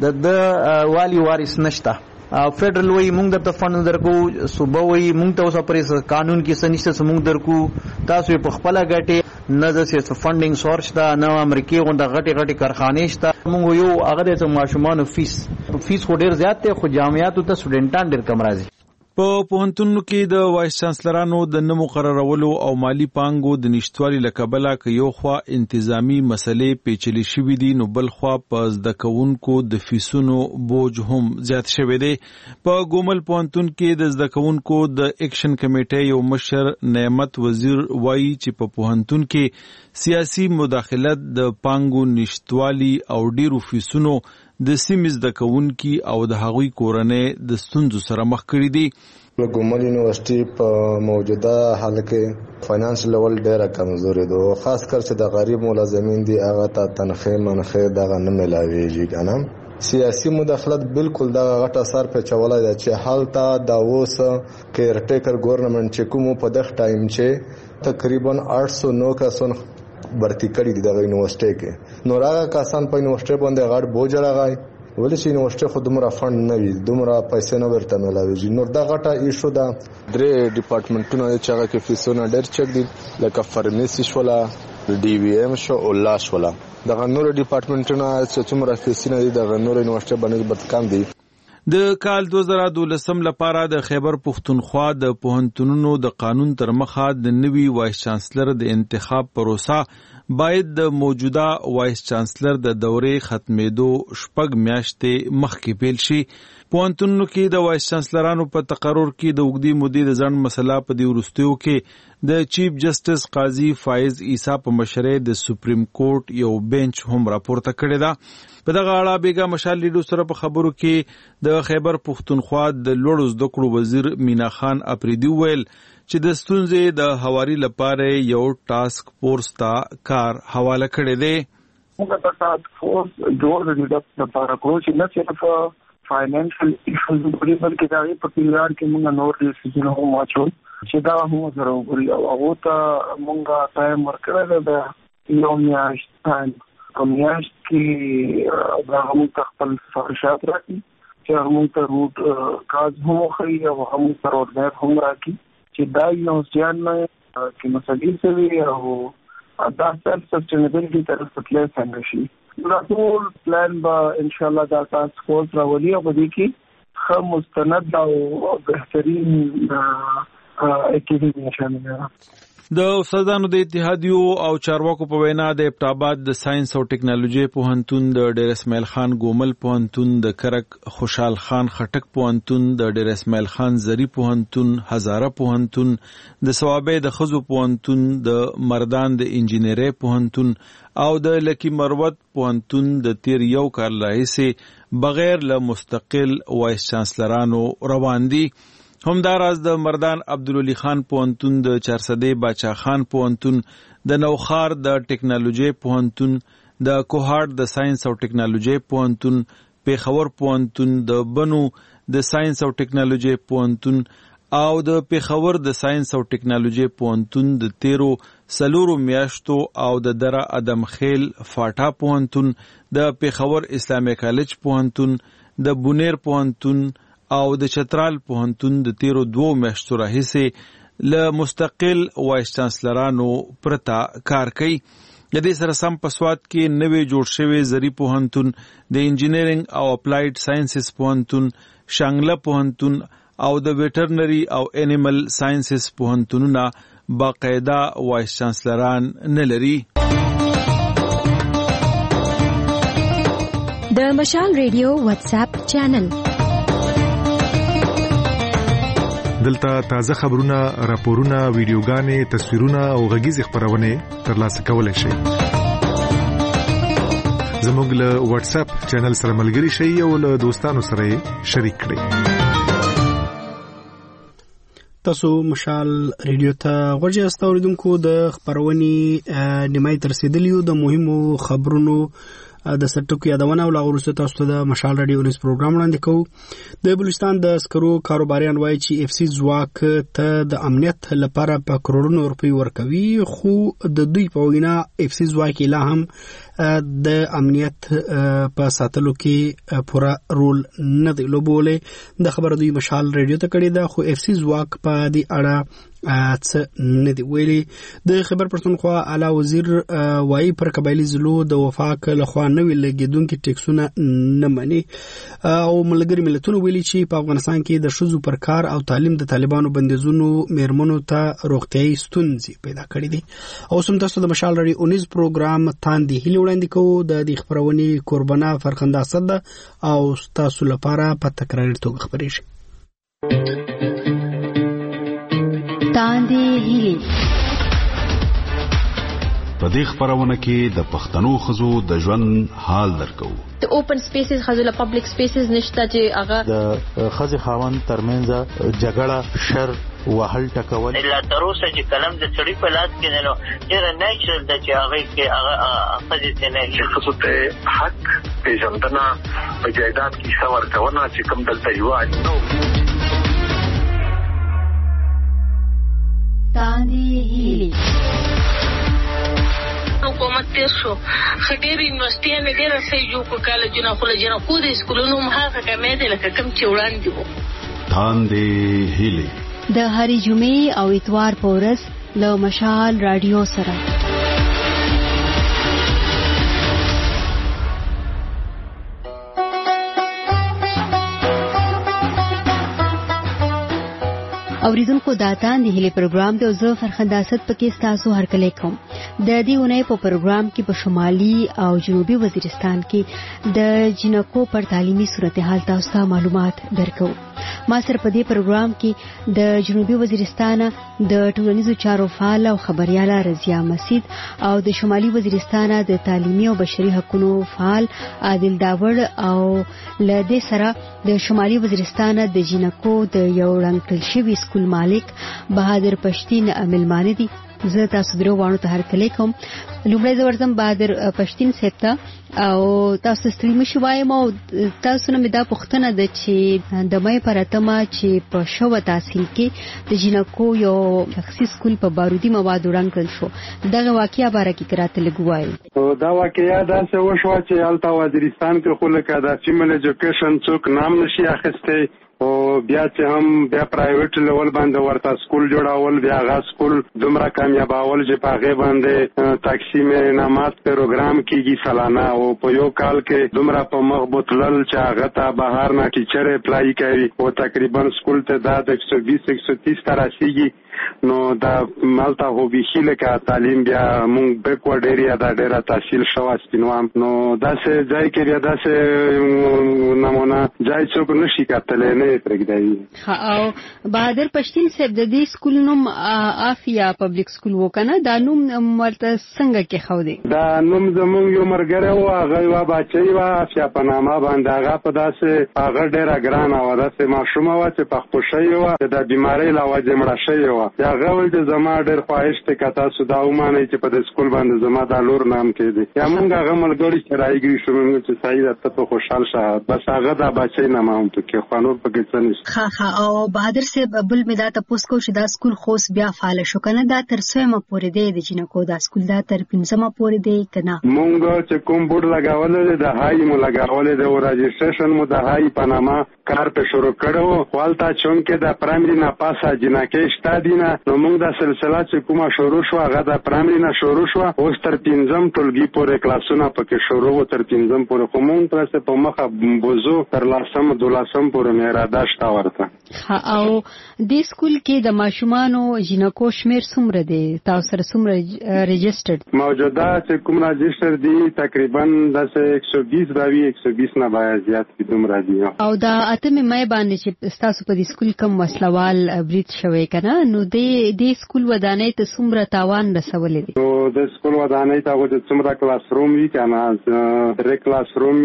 د والی وارث نشته. فیډرل وی مونږ ته فند درکو صوبه وی مونږ ته اوس پرې قانون کې سنشته مونږ درکو تاسو په خپل غټي نه د فندینګ سورس دا نه امریکای غونډه غټي کارخانه شته. مونږ یو هغه د ماشومان فیس خو ډیر زیات دی خو جامعاتو ته سټوډنټان ډیر کم راځي. په پوهنتونونو کې د وایس چانسلرانو د نه مقررولو او مالی پانګو د نشټوالي له کبله که یو خوا انتظامی مسلې پیچلې شوي دي نو بل خوا په زده کوونکو د فیسونو بوج هم زیات شوی دی. په ګومل پوهنتون کې د زده کوونکو د اکشن کمیټې یو مشر نعمت وزیر وایي چې په پوهنتون کې سیاسي مداخلت د پانګو نشټوالي او ډیرو فیسونو د سیمې زده کوونکي او د هغوی کورنۍ د ستونزو سره مخ کړي دي. ګومل یونیورسيټي په موجوده حال کې فاینانس لیول ډیره کمزوري ده خاص کر چې د غریب ملازمین دي هغه ته تنخواه منخواه دغه نه ملاویږي کنه. سیاسي مداخلت بالکل دغه غټ اثر په چولای دی چې حالت دا اوس کیر ټیکر ګورنمنت چې کوم په دغه ټایم چې تقریبا 809 کسان برتی کړي دي د یونیورسيټي کې نو راغه کسان په یونیورسيټي باندې غړ بوج راغی ولې چې یونیورسيټي خو دومره فند نه وي دومره پیسې نه ورته ملاويږي. نو دا غټه ایشو ده. درې ډپارټمنټونو چې هغه کې فیسونه ډېر چک دي لکه فارمیسي شولا ډي وی ام شو او لا شولا دغه نور ډپارټمنټونه چې څومره فیسونه دي دغه نور یونیورسيټي باندې نسبت کم دي. د کال 2012 لپاره د خیبر پښتونخوا د پوهنتونونو د قانون تر مخه د نوي وایس چانسلر د انتخاب پروسه باید د موجوده وایس چانسلر د دورې ختمېدو 6 میاشتې مخکې پیل شي. پوهنتونونو کې د وایس چانسلرانو په تقرر کې د اوږدې مودې د ځنډ مسله په دې وروستیو کې د چیف جسټس قاضي فایز عیسی په مشرۍ د سپریم کورټ یو بینچ هم راپورته کړی ده. په دغه اړه بیګا مشال لیډو سره په خبرو کې د خیبر پښتونخوا د لوړو زده کړو وزیر مینا خان اپریدي ویل چې د ستونزې د هواري لپاره یو ټاسک فورس ته کار حواله کړی دی. موږ د ټاسک فورس جوړ د لپاره کوم چې نه صرف فاینانشل ایشوز بلکې دا په پیلار کې موږ نور ډیسیژن هم واچول چې دا هم سره وګوري او هغه ته موږ ټایم ورکړل د یو میاشت ټایم کمیاشت کې دا هم خپل فرشات راکړي چې موږ ته روټ کاز هم خي او هم سره ورته هم راکړي چې دا یو ځان نه چې مسلې سوي او دا سیلف سسټینبلټي طرف ته تللی څنګه شي. دا ټول پلان به ان شاء الله دا ټاسک فورس راولي او په دې کې ښه مستند او بهترین اکټیویټي شامل ده. د استادانو د اتحادیو او چارواکو په وینا د ابټاباد د ساينس او ټیکنالوژي پوهنتون د ډیر اسماعیل خان ګومل پوهنتون د کرک خوشحال خان خټک پوهنتون د ډیر اسماعیل خان زری پوهنتون هزاره پوهنتون د ثوابې د خزو پوهنتون د مردان د انجینری پوهنتون او د لکی مروت پوهنتون د تیر یو کال راهیسې بغیر له مستقل وایس چانسلرانو روان دي. همداراز د مردان عبدالولی خان پوهنتون د چارسدې باچا خان پوهنتون د نوخار د ټیکنالوژي پوهنتون د کوهاټ د ساينس او ټیکنالوژي پوهنتون پیښور پوهنتون د بنو د ساينس او ټیکنالوژي پوهنتون او د پیښور د ساينس او ټیکنالوژي پوهنتون د 13 میاشتو او د دره ادم خیل فاټا پوهنتون د پیښور اسلامي کالج پوهنتون د بونیر پوهنتون او د چترال پوهنتون د 2 میاشتو راهیسې له مستقل وایس چانسلرانو پرتا کار کوي. د دې سره سم په سواد کې نوې جوړ شوی زری پوهنتون د انجینرینګ او اپلایډ ساينسز پوهنتون شانګله پوهنتون او د ویټرنری او انیمل ساينسز پوهنتونونه باقاعده وایس چانسلران نه لري. د مشال ریډیو واتس اپ چینل دلته تازه خبرونه، راپورونه، ویډیوګانې، تصویرونه او غږیز خبرونه ترلاسه کولای شئ. زموږ له واتس اپ چینل سره ملګري شئ او له دوستانو سره شریک کړئ. تاسو مشال ریډیو ته غوږی یاست اوریدونکو. د خبرونې نیمه تر رسیدلیو د مهمو خبرونو د سټکو یادونه او لاغورسته تاسو ته د مشال رادیو نیوز پروګرام وړاندې کوو. د بلوچستان د عسکرو کاروباریان وایي چې اف سی ځواک ته د امنیت لپاره په کروڑونو روپۍ ورکوي، خو د دوی په وینا اف سی ځواک لا هم د امنیت په ساتلو کې پوره رول نه دی لوبولی. د خبره دوی مشال ریډیو ته کړې ده، خو اف سی ځواک په دې اړه څه نه دی ویلي. د خیبر پښتونخوا اعلی وزیر وایي پر قبایلی ضلعو د وفاق لخوا نوې لګیدونکي ټیکسونه نه مني، او ملګري ملتونو ویلي چې په افغانستان کې د ښځو پر کار او تعلیم د طالبانو بندیزونو میرمنو ته روغتیايي ستونزې پیدا کړې دي. او سم تاسو د مشال رادیو نیوز پروګرام تاندې هیله وړاندې کوو. د دې خبرونې قربانه فرخنده اسد او تاسو لپاره په تکراري توګه خبرې شي. تاندې هیله په دې خبرونه کې د پښتنو خزو د ژوند حال درکو. د اوپن سپیسز خزو له پبلک سپیسز نشته چې هغه د خزي خاوند ترمنځ جګړه شر وهل ټکول لا تر اوسه چې کلم د سړی په لاس کې نه نو ډېر نیچرل د چې هغه کې هغه خزي ته نه چې خصوص ته حق پیژندنه په جایداد کې څور کونه چې کوم دلته یو اجنو تاندې هیله حکومت تیر شو خډيري یونیورسيټي ډېر صحیح جوړ کالجونه خو له جنا خو د سکولونو مخه کمې دي لکه کم چې وړاندې وو. تاندې هیله د هرې جمعې او اتوار په ورځ له مشال رادیو سره اوریدونکو داتان د هلي پروګرام د زو فرخنداست پکې تاسو هرکلی کوم. د دې اونۍ په پروګرام کې په شمالي او جنوبي وزیرستان کې د جنکو پر تعلیمي صورتحال تاسو ته معلومات درکو. ما سره په دې پروګرام کې د جنوبي وزیرستان د ټولنیزو چارو فعال او خبرياله رضیا مسید او د شمالي وزیرستان د تعلیمي او بشري حقوقو فعال عادل داوړ او لدې سره د شمالي وزیرستان د جنکو د یو رنګل شوی سکول مالک بهادر پښتين ملمانه دي. زه تاسو درو وانه ته هرکلی کوم. لومړی زورزم بهادر پښتين سپتا او تاسو ستړي مشي وایم او تاسو نه مې دا پوښتنه ده چې د مې پراتما چې په شو تحصیل کې د جنکو یو شخصي سکول په بارودي مواد وړاندې شو. دغه واقعیا باره کې کراته لګوای. دا واقعیا دا څه وشو چې التا وزیرستان کې خو لکه دا فیمل ایجوکیشن څوک نام نشي اخیسته او بیا چې هم بیا پرایویټ لیول باندې ورته سکول جوړاول، بیا غا سکول دومره کامیابول چې په هغه باندې تقسیم انعامات پروګرام کیږي سالانه او په یو کال کې دومره په مخ بوتلل چې هغه ته بهر نه ټیچر اپلای کوي او تقریبا سکول ته دا 120-130 تر رسیدي. نو دا مالته هو به خله کا تعلیم بیا مونږ بیکورډ ایریا دا ډیره تحصیل شو سپینوام. نو دا څه ځای کې بیا دا څه نمونه ځای څوک نشي کتلې نه پرګدای. او بهادر پښتين صاحب د دې سکول نوم افیا پبلک سکول وکنه دا نوم ورته څنګه کې خو دی؟ دا نوم زمونږ یو مرګره و هغه وا بچي وا افیا په نامه باندې هغه په داسې هغه ډیره ګران او داسې ماشومه و چې په خوشي و د بیماری لا وجه مړه شي و یا غول چې زما ډېر خواهش ته کتا سودا ومانه چې په سکول باندې زما د لور نام کې دي یا مونږ هغه ملګری چې راځي شروع چې صحیح ده ته خوشحال شه بس هغه دا بچي نه مام ته کې خانور پکې څه نشي. ها او بهادر صاحب بل مې دا تاسو کو چې دا سکول خوس بیا فعال شو کنه دا تر څومره پورې دی د جنکو دا سکول دا تر 15 پورې دی کنه؟ مونږ چې کوم بورډ لگاول د هاي مو لگاول د رجسټریشن مو د هاي پنامه کار په شروع کړو خپلتا چونکه د پرایمري نه پاسه جنکه شتا دینه نو موږ د سلسله چې کومه شروع شو هغه د پرایمري نه شروع شو اوس تر 15 ټولګي پورې کلاسونه پکې شروع و تر 15 پورې کوم تر څه په مخه بوزو تر لاسم دولاسم پورې مې را داشته ورته. او د سکول کې د ماشومانو جنکو شمیر څومره دی تاسو سره څومره ريجسترډ موجوده چې کوم ريجستر دی تقریبا د 120 راوي 120 نه باید زیات کیدوم راځي او دا اتمه مې باندې چې تاسو په دې سکول کوم مسلوال برید شوی کنه نو د سکول ودانۍ ته څومره تاوان رسولې دي نو د سکول ودانۍ ته چې څومره کلاس روم وی کنه درې کلاس روم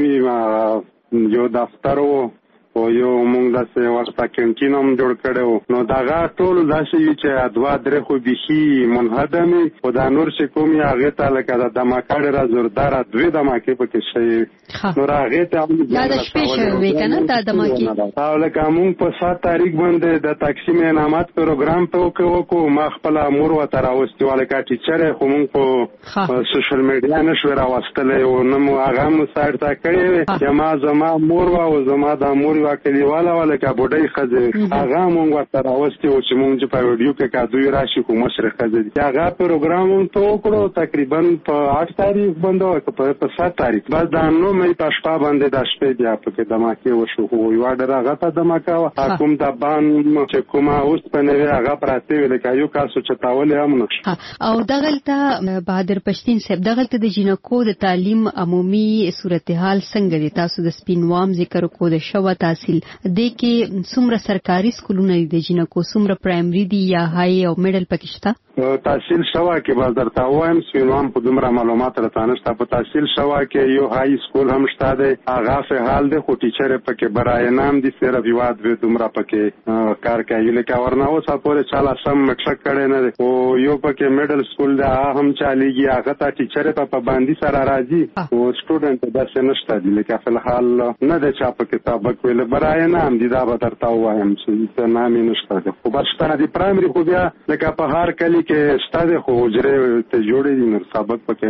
یو دفتر او یو موږ داسې ورته کینټین هم جوړ کړو نو دغه ټول داسې چې دوه درې خو بيخي منهدمي او دا نور چې کوم یا هغه ته لکه د دماکړه را زوردار دوی دماکې پکې شي نو هغه ته هم دا د شپې وی کنه دا دماکې او لکه موږ په 7 تاریخ باندې د تقسیم انعامات پروګرام ته وکړو ما خپل امور وته راوستي ولکه ټیچر خو موږ په سوشل میډیا نشو راوستلې او نو هغه مو سایت تا کړی چې ما زما مور او زما د مور واکلیواله ولکه بډای خزه هغه مونږ ورته راوستي او چې مونږ په ویډیو کې کادوی راشي کوم مشر خزه هغه پروګرام ته وکړو تقریبا په 8 تاریخ باندې په 7 تاریخ بعد د نو مې په شپه باندې د شپې بیا په کې دماکې وشو خو یو ډېر هغه ته دماکه حکومت د بان چې کومه اوس په نوې هغه پراته ویل کې یو کاسو چتاول هم نشو او دغلته بهادر پښتين صاحب دغلته د جنکو د تعلیم عمومي صورتحال څنګه دي تاسو د سپینوام ذکر کو د شوه تحصیل د کې څومره سرکاري سکولونه دي جنکو څومره پرایمري دي یا های او میډل پکشته تحصیل شوه کې باز درته وایم سپینوام په دومره معلومات راته نشته په تحصیل شوه کې یو های سکول هم شته دی هغه فعال دی خو ټیچر پکې برای نام دي سره ویواد به دومره پکې کار کوي لکه ورنه اوس پورې چاله سم مټک کړي نه دی او یو پکې میډل سکول دی هم چاليږي هغه ته ټیچر په پابندي سره راځي او سټوډنټ داسې نشته دي لکه په حال نه د چا په کتابک ویل برای نام دي دا به درته وایم چې نامې نشته خو بس ستنه دي پرایمري خو بیا لکه په هر کلی کې ستاره خو حجره ته جوړې دي نو سبق پکې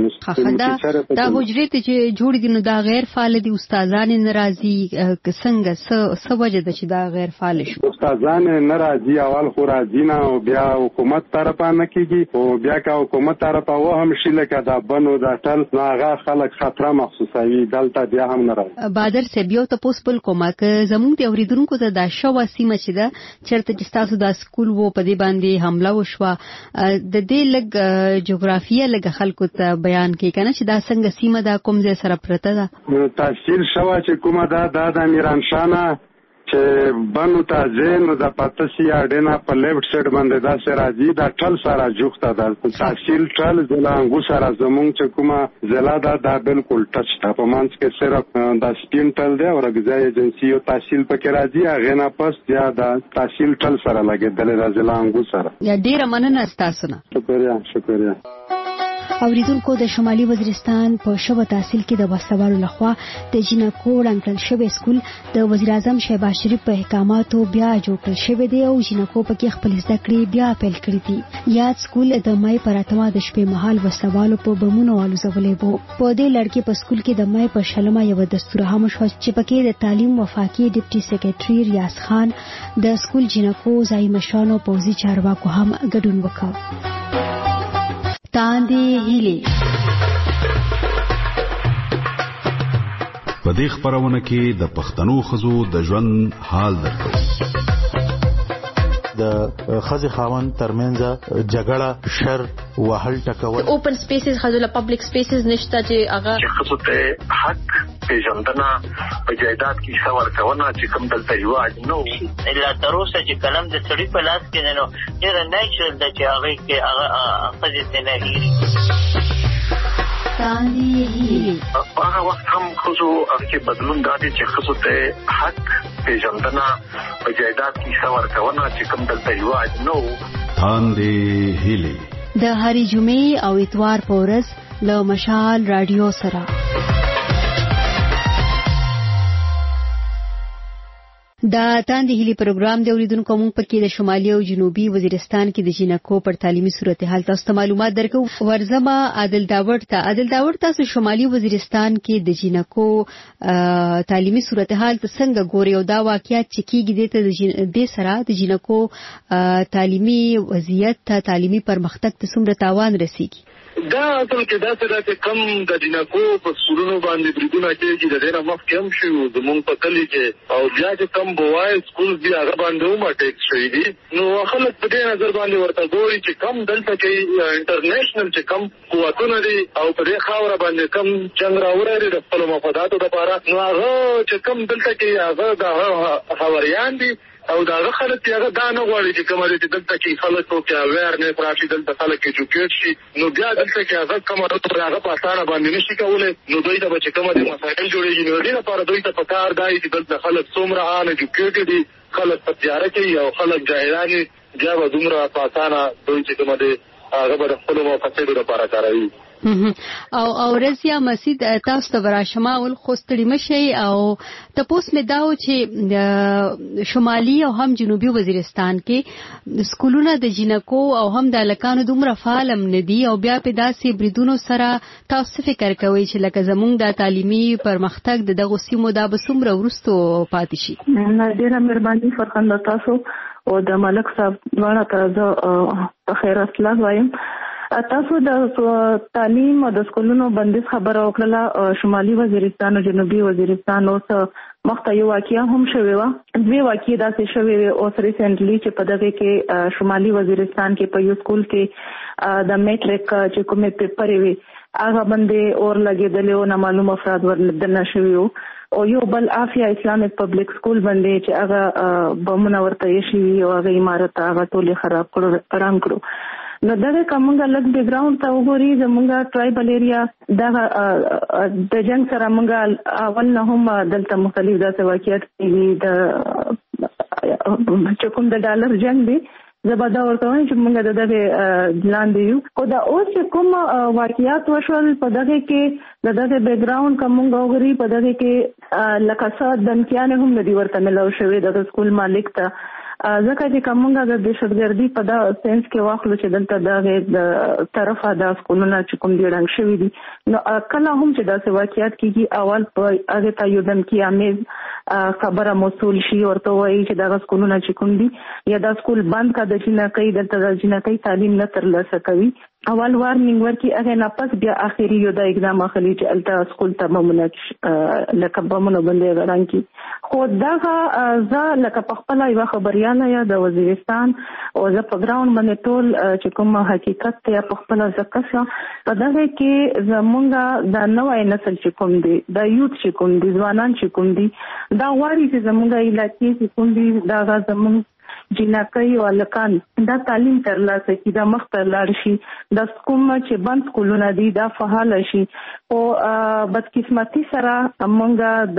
نشته دا حجره ته چې جوړې دي نو دا غیر فعال دي استادان ناراضي څنګه څه وجه ده چې دا غیر فعال شي استادان ناراضي اول خو راځي نه او بیا حکومت طرفه نه کیږي او بیا که حکومت طرفه و هم شي لکه دا بنو دا ټل هغه خلک خطر محسوسوي دلته بیا هم ناراضي بادر سبيو ته پوسپل کومه که زموږ د اوریدونکو ته دا شوه سیمه چې ده چرته چې تاسو دا سکول وو په دې باندې حمله وشوه د دې لګ جغرافیه لګ خلکو ته بیان کې کنه چې دا څنګه سیمه دا کوم ځای سره پرته ده تحصیل شوه چې کومه دا د میرانشانه چې بنو تازه نو د پاتسي اډینا په لیفټ سایډ باندې دا سره راځي دا ټل سره جوخته ده تحصیل ټل زلانګو سره زمونږ چې کومه زلا دا بالکل ټچ تا په مانس کې صرف دا سپین ټل دی او راځي ایجنسی او تحصیل پکې راځي هغه نه پس یا دا تحصیل ټل سره لګیدل د زلانګو سره یا ډیره مننه تاسو نه شکریا اوریدونکو د شمالي وزیرستان په شوه تحصیل کې د وسوالو لخوا د جنکو ړنګل شوی سکول د وزیر اعظم شهباز شریف په احکاماتو بیا جوړ کړل شوی دی او جنکو پکې خپل زده کړې بیا پیل کړې دي یاد سکول د مې پر اتمه د شپې مهال وسوالو په بمونو والوزولې وو په دې لړ کې په سکول کې د مې په شلمه یو دستور هم شو چې پکې د تعلیم وفاقي ډیپټي سیکریټري ریاض خان د سکول جنکو ځای مشرانو پوزي چارواکو هم ګډون وکړ تاندې هیلې په دې خبرونه کې د پښتنو خزو د ژوند حال درکو د خزي خاوند ترمنځ جګړه شر وهل ټکول اوپن سپیسز خزو له پبلک سپیسز نشته چې هغه خزو ته حق پیژندنه په جایداد کې څور کونه چې کوم دلته یو اجنو الا تر اوسه چې کلم د سړي په لاس کې نه نو ډېر نیچرل د چې هغه کې هغه خزي ته نه هیري هغه وخت هم خزو هغه بدلون دادي چې خزو ته حق پیژندنه په جایداد کې څور کونه چې کوم دلته یو اجنو تاندې هیلي د هری جمعې او اتوار په ورځ له مشال رادیو سره دا تاندې هیلي پروګرام د اوریدونکو مونږ پکې د شمالي او جنوبي وزیرستان کې د جنکو پر تعلیمي صورتحال تاسو معلومات درکو ورزما عادل داوړ تاسو شمالي وزیرستان کې د جنکو تعلیمي صورتحال څنګه ګوري او دا واقعیت چې کیږي د سره د جنکو تعلیمي وضعیت ته تعلیمي پرمختګ ته څومره تاوان رسیږي دا اصل کې دا څه کم د جنکو په سکولونو باندې بریدونه کېږي د ډېر وخت کم شو زمونږ په کلی کې او بیا چې کم کوم بوای سکول دی هغه باندې هم اټیک شوی دي. نو خلک په دې نظر باندې ورته ګوري چې کم دلته کې انټرنیشنل چې کم قوتونه دي او په دې خاوره باندې کم جنگ راوړي د خپل مفاداتو لپاره، نو هغه چې کم دلته کې هغه د خبريان دي او دا خلک چې هغه دا نه غواړي چې کومه دې دلته کې خلک او کې اویرنس راشي، دلته خلک ایجوکیټ شي، نو بیا دلته کې هغه کومه هغه په اسانه باندې نشي کولای. نو دوی ته چې کومه دې مسایل جوړېږي، نو دې لپاره دوی ته پکار دی چې دلته خلک څومره ان ایجوکیټ دي، خلک په تیاره کې او خلک جاهلان دي، بیا به دومره په اسانه دوی چې کومه دې هغه به خپل مقاصد لپاره کاروي. او رضیا مسید تاسو ته براشما ول خوستړی مشي او تاسو مې داو چې شمالي او هم جنوبي وزیرستان کې سکولونه د جنکو او هم د لکانو دومره فعالم ندي او بیا په داسې بریدونو سره تاسو فکر کوئ چې لکه زمونږ د تعلیمي پرمختګ د دغه سیمو د بسومره ورستو پاتې شي؟ ډیره مهرباني فرخنده تاسو او د ملک صاحب دواړه ته په خیر اصلاح وایم. تاسو د تعلیم او د سکولونو بندیز خبره وکړه. شمالي وزیرستان او جنوبي وزیرستان اوس مخته یو واقعیا هم شوی و، دوی واقعي داسې شوی و اوس ریسنټلی چې په دغه کې شمالي وزیرستان کې په یو سکول کې د میټریک چې کومه پیپر وي هغه باندې اور لګیدل او نامعلوم افراد ورلدنه شوی وو او یو بل عافیه اسلامیک پبلک سکول باندې چې هغه بمونه ورته شي او هغه عمارت هغه ټول خراب کړو رنګ کړو. نو دغه کومه لګ بیک گراوند ته وګوري زمونږه ټرایبل ایریا د جنگ سره موږ اول نه هم دلته مختلف داسې واقعیت دي د کوم د ډالر جنگ دی زبدا ورته وایي چې موږ دغه لاندې یو او دا اوس کوم واقعیت وشول په دغه کې دغه بیک گراوند کوم وګوري په دغه کې لکه څه دنکیان هم ندي ورته ملو شوی د سکول مالک ته ځکه چې کومه د دهشتګردي په دا سنس کې واخلو چې دلته د طرفه د سکولونو چې کوم دی رنګ شوی دي، نو کله هم چې د واقعیت کېږي اول په هغه ته یو دم کې امیز خبره مسول شي ورته وایي چې دا سکولونه چې کوم دي یا دا سکول بند کا د جنکۍ دلته د جنکۍ تعلیم نه ترلاسه کوي. اول وارنینګ ورکی هغه نه پس بیا اخیری یو د اقدام اخلي چې الته سکول ته بمونه لکه بمونه باندې غران کی خو دغه ز لکه په خپل یو خبرياله یا د وزیرستان او د پروګرام باندې ټول چې کوم حقیقت ته په خپل ځکه په دغه کې زمونږه د نوې نسل چې کوم دي د یوت چې کوم دي ځوانان چې کوم دي دا واري چې زمونږه علاقې چې کوم دي دا زمونږ جنکۍ او لکان دا تعلیم ترلاسه کی دا مخ ته لاړ شي، د کوم چې بند سکولونه دي دا فعال شي او بدقسمتي سره موږ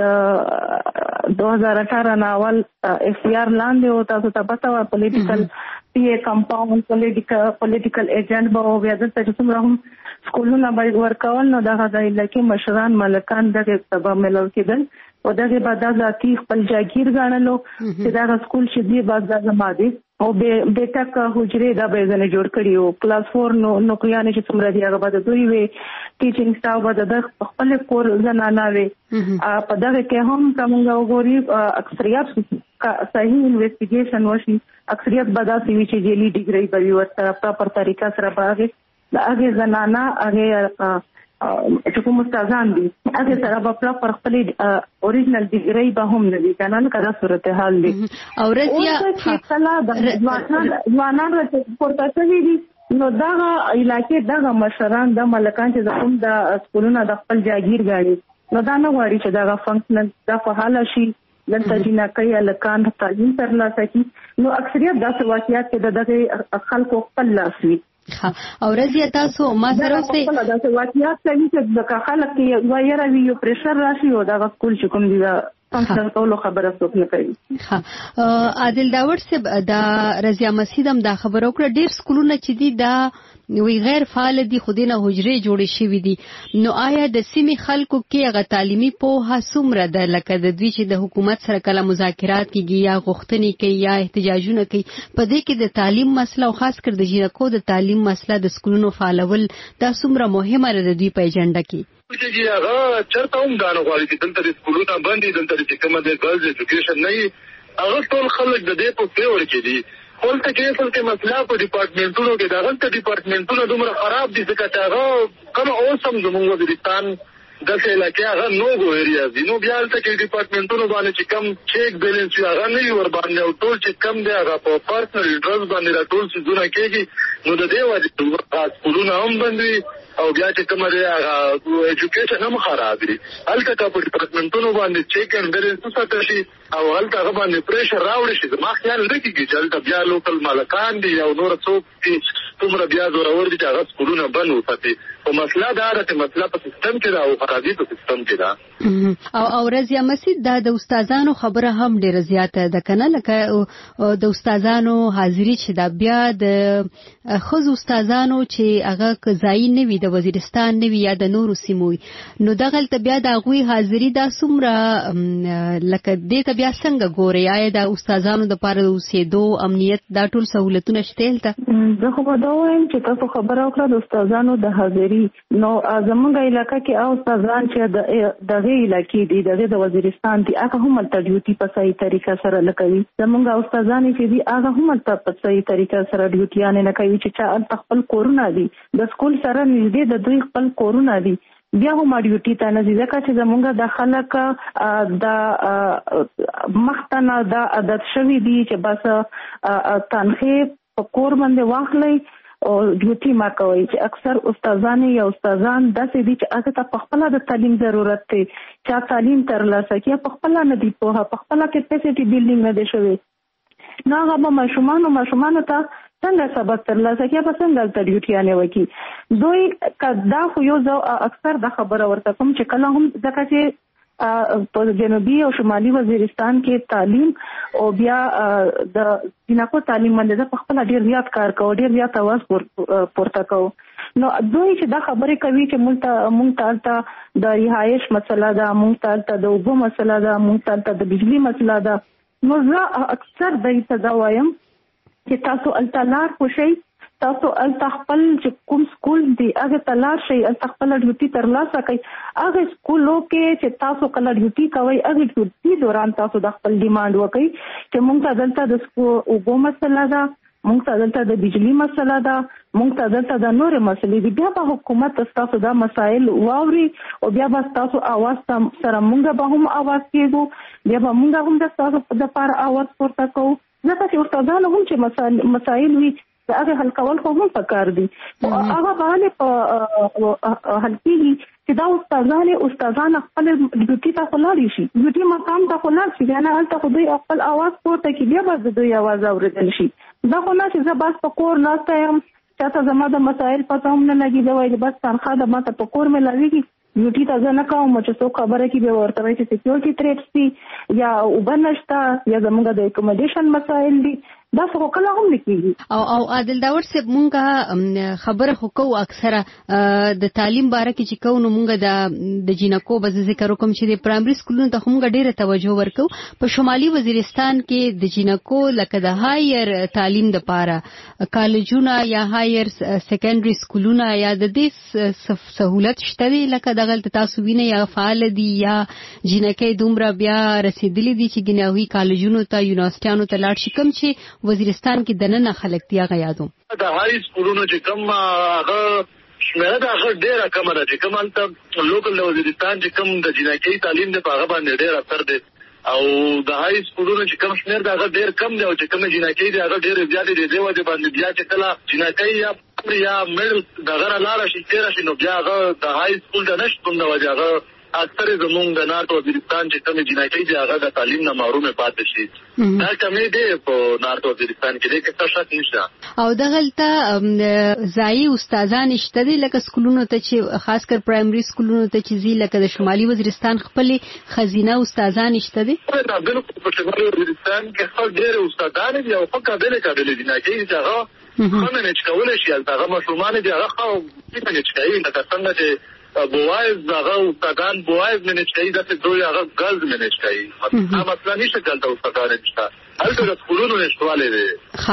د 2018 ناول اف ار لاندې او تاسو ته پته و پولیټیکل پی ا کمپاوند پولیټیکل ایجنټ به وي د تاسو څومره هم سکولونه باید ورکول نو دا غځای لکه مشران ملکان دغه سبا ملو کېدل او دغه بعد ذاتی خپل جاگیر غاڼلو چې دا سکول چې دی باز د زمادي او به تک حجره دا به زنه جوړ کړی او کلاس 4 نو کویانه چې څومره دی هغه بعد دوی وی ټیچینګ سټاف بعد د خپل کور زنانه وی په دغه کې هم څنګه وګوري اکثریت صحیح انویسټیګیشن وشي اکثریت بعد د وی چې جیلی ډیګری په ورته پراپر طریقه سره باغ د هغه زنانه هغه چې کوم استادان دي هغه سره په پر خپل اوریجنل ډیګری به هم نه دي کنه کدا صورتحال دي او رضیا چې کله د ځوانان پورته شوي دي نو دا علاقې دغه مشران د ملکان چې کوم د سکولونو د خپل جاگیر غاړي نو دا نه غواړي چې دا فنکشنل دا فعال شي دلته جنکۍ لکان تعلیم ترلاسه کی نو اکثریت داسې واقعیات کې دغه خلکو خپل لاس وي او رضیا تاسو ما سره اوسه دا واقعیات چې د خلک کې وایره وی یو پریشر راشي او دا سکول چې کوم دی څنګه ټول خبره څوک کوي. عادل داور صاحب دا رضیا مسیدم دا خبر وکړه ډیر سکولونه چې دي دا وی غیر فعال دي خودینه حجرې جوړې شوې دي نو آیا د سیمې خلکو کې هغه تعلیمي پوهه څومره ده لکه د دوی چې د حکومت سره کله مذاکرات کیږي یا غوښتنې کوي یا احتجاجونه کوي په دې کې د تعلیم مسله او خاص کر د جنکو د تعلیم مسله د سکولونو فعالول دا څومره مهمه ده د دوی په ایجنډا کې چې هغه چرته هم دا نه غواړي چې دلته د سکولونو باندې دلته چې کومه د ګرلز ایجوکیشن نه هغه ټول خلک د دې په فیور کې دي ولته کې څه کې مسله په ډپارټمنټونو کې دا غلطه ډپارټمنټونو دومره خراب دي ځکه چې هغه کوم اوسم زموږ وزیرستان دغه علاقې هغه نوګو ایریا دي. نو بیا تل کې ډپارټمنټونو باندې چې کم چیک بیلنس هغه نه ور باندې او ټول چې کم دی هغه په پرسنل انټرست باندې راټول شي زونه کېږي. نو د دې وجه سکولونه هم بندوي او بیا چې کومه دی هغه ایجوکیشن هم خراب دي. هلته که په ډپارټمنټونو باندې چیک اینډ بیلنس وساتل شي او هلته هغه باندې پریشر راوړي شي. زما خیال نه کېږي چې هلته بیا لوکل مالکان دي او نور څوک دي څومره بیا زورور دي چې هغه سکولونه بند وساتي. او مسله دا ده چې مسله په سیستم کې ده او خرابي په سیستم کې ده. او رضیا مسجد د استادانو خبره هم ډیره زیاته ده کنه، لکه د استادانو حاضری چې دا بیا د خود استادانو چې هغه قضایي نه وي د وزیرستان نه وي یا د نورو سیمو، نو دغه بیا د غوي حاضری دا څومره لکه دې ته بیا څنګه ګوري؟ آیا د استادانو د لپاره اوسېدو امنیت دا ټول سہولتونه شته ته؟ زه خو به دا وایم چې تاسو خبره وکړه د استادانو د حاضری. نو زمونږ علاقې کې او استادان چې دغه علاقې دي دغه د وزیرستان دي هغه هم تل ډیوټي په صحیح طریقه سره نه کوي. زمونږ استادان چې دي هغه هم تل په صحیح طریقه سره ډیوټي نه کوي چې چا خپل کورونه دي د سکول سره نږدې د دوی خپل کورونه دي بیا هم ډیوټي ته نه ځي. ځکه چې زمونږ د خلک د مختنه د عادت شوی دي چې بس تنخیه په کور باندې واخلي او ډیوټي ما کوي. چې اکثر استادان یا استادان داسې دي چې هغه ته په خپل د تعلیم ضرورت دی، چې تعلیم ترلاسه کړي په خپل نه دی په خپل کیپاسټي بلډینګ نه دی شوی. نو هغه به ماشومان ته څنګه سبق ترلاسه کړي په څنګه د ډیوټي نه وکی. دوی کدا خو یو اکثر د خبره ورته کوم چې کله هم ځکه چې په جنوبي او شمالي وزیرستان کې تعلیم او بیا د جنکو تعلیم باندې په خپل ډیر زیات کار کوي، ډیر زیات आवाज پورته کوي. نو دوی چې دا خبرې کوي چې مونږ ته د رهایش مسله ده، مونږ ته د اوبو مسله ده، مونږ ته د بجلی مسله ده. نو زه اکثر دای ته دا وایم چې تاسو التلار خوشي، تاسو خپل چې کوم سکول دی هغه تلار شي خپل ډیوټي ترلاسه کوي. هغه سکولو کې چې تاسو کله ډیوټي کوي هغه ډیوټي دوران تاسو د خپل ډیماند وکړي چې مونږ ته دلته د اوبو مسله ده، مونږ ته دلته د بجلی مسله ده، مونږ ته دلته د نور مسلې دي. بیا به حکومت تاسو دا مسایل واوري او بیا به تاسو اواز سره مونږ به هم اواز کېږو، بیا به مونږ هم د تاسو په لپاره اواز پورته کوو. ځکه چې استادانو هم چې مسایل وي دا هغه حل کول خو هم پکار دي. هغه باندې په حل کېږي چې دا استادان خپل ډیوټي ته خلاړي شي، ډیوټي مقام ته خلاړ شي، یعنی هلته خو دوی خپل اواز پورته کړي بیا به د دوی اواز اوریدل شي. دا خو نه چې زه بس په کور ناسته یم چاته زما د مسایل پته هم نه لګي، دا وایي بس تنخواه د ماته په کور ملاویږي ډیوټي ته زه نه کوم چې څوک خبره کوي به ورته وایي چې سکیورټي تھریټس دي یا اوبه نشته یا زموږ د اکوموډیشن مسایل دي. دا څه کله هم نکېږي. او عادل داور صاحب مونږه خبره خو کوو اکثره د تعلیم باره کې چې کوو، نو مونږ د جینکو به ذکر وکم چې د پرایمري سکولونو ته مونږ ډیره توجه ورکو. په شمالي وزیرستان کې د جینکو لکه د هایر تعلیم د پاره کالجونه یا هایر سیکنډري سکولونه یا د دې سہولت شته دي لکه دغه تاسو وینئ یا فعال دي یا جینکې دومره بیا رسیدلې دي چې ګناوي کالجونو ته یونیورسيټانو ته لاړ شي. کوم چې وزیرستان کې دننه خلک دی هغه یادوم د هاي سکولونو چې کوم هغه شمیره د هغه ډیره کم ده چې کوم انت لوکل وزیرستان چې کوم د جنایي تعلیم د هغه باندې ډیر اثر دی او د هاي سکولونو چې کوم شمیر د هغه ډیر کم دی او چې کوم جنایي دی هغه ډیر زیات دی. دی وجه باندې بیا چې کله جنایي یا میډل د غره لاړ شي تیر شي نو بیا هغه د هاي سکول د نشټون د وجه هغه اکثر زمونږ د نارت وزیرستان چې کوم جنایي دی هغه د تعلیم نه محروم پاتې شي. دا کمې دی په نارت وزیرستان کې د څه شک نشته. او دغه ځای استادان شته دي لکه سکولونو ته چې خاص کر پرایمري سکولونو ته چې زی لکه د شمالي وزیرستان خپل خزینه استادان شته دي. دا بالکل په شمالي وزیرستان کې خپل ډېر استادان دي او په قابل دي نه چې هغه خمنه کولای شي هغه مشرومان دي هغه خو څنګه چې لکه څنګه چې بوایز هغه استادان بوایز منیج کوي داسې دوی هغه ګرلز منیج کوي. دا مسله نشته دلته استادان نشته هلته د سکولونو نشتوالی دی.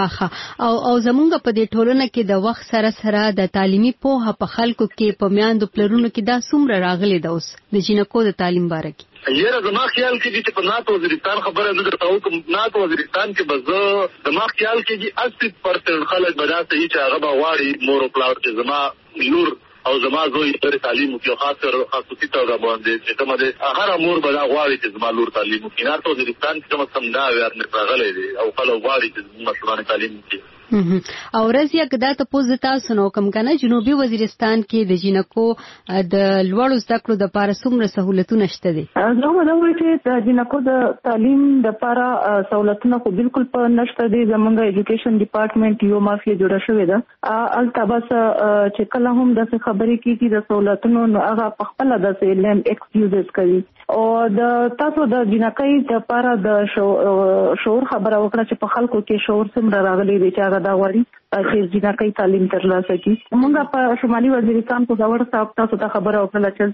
او زمونږ په دې ټولنه کې د وخت سره سره د تعلیمي پوهه په خلکو کې په میاندو پلرونو کې دا څومره راغلی ده اوس د جینکو د تعلیم باره کې؟ یاره زما خیال کې چې په نارت وزیرستان خبره نه درته وکړم. نارت وزیرستان کې به زه زما خیال کې 80% خلک به داسې وي چې هغه به غواړي مور او پلار چې زما لور او زما زوی پر تعلیم او خاصوصي توګه باندې چې کومه ده هر امور به دا غواړي چې زما لور تعلیم وکړي. نه ټول وزیرستان کې کوم دا ویرنس راغلی دی او خلک غواړي چې مشران تعلیم وکړي. او رضیا کدا ته پوز تاسو نو کوم کنه جنوبي وزیرستان کې د جنکو د لوړو زده کړو د لپاره څومره سہولتونه شته دي؟ نو دا وایي چې د جنکو د تعلیم د لپاره سہولتونه خو بالکل په نشته دي. زمونږ ایجوکیشن ډپارټمنټ یو مافیا جوړه شوې ده. التباس چې کله هم د خبرې کیږي د سہولتونو نو هغه په خپل د لیم ایکسکیوزز کوي او د تاسو د جنکۍ د لپاره د شعور خبره وکړه چې په خلکو کې شعور څومره راغلی دی چې هغه دا وړي چې جنکۍ تعلیم ترلاسه کړي. موږ په شمالي وزیرستان کې دا ورته تاسو ته خبره وکړه چې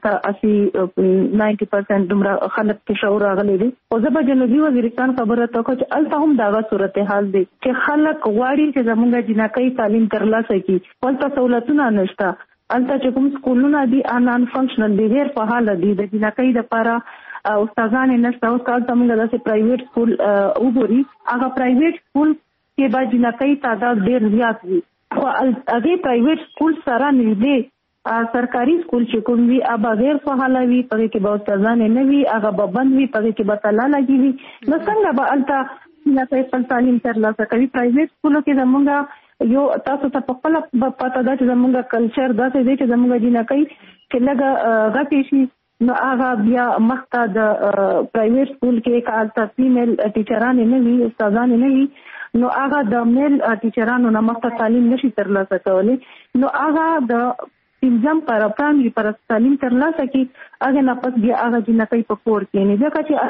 90% دومره خلک کې شعور راغلی دی. او زه په جنوبي وزیرستان خبره ته کوم چې الته هم دا صورتحال دی چې خلک غواړي چې زموږ جنکۍ تعلیم ترلاسه کړي. ولته سہولتونه نشته. الته چې کوم سکولونه دي نان فنکشنل دي، غیر فعال دي. د جنکۍ لپاره استادان نشته. اوس کال ته موږ داسې پرایویټ سکول وګوري، هغه پرایویټ سکول کې به جنکۍ تعداد ډېر زیات وي. خو هغه پرایویټ سکول سره نږدې سرکاري سکول چې کوم وي هغه غیر فعال وي، په کې به استادان نه وي، هغه به بند وي، په کې به تالا لګي وي. نو څنګه به الته جنکۍ خپل تعلیم ترلاسه کوي؟ پرایویټ سکولو کې زموږ یو تاسو ته په خپل پته ده چې زموږ کلچر داسې دی چې زموږ جنکۍ چې لږه غټې شي نو هغه بیا مخته د پرایویټ سکول کې کالته فیمیل ټیچران نه وي، استادان نه وي، نو هغه د میل ټیچرانو نه مخته تعلیم نشي ترلاسه کولی. نو هغه د پنځم پر پرایمري پر تعلیم ترلاسه کی هغه نه پس بیا هغه جنکۍ په کور کې نه ځکه چې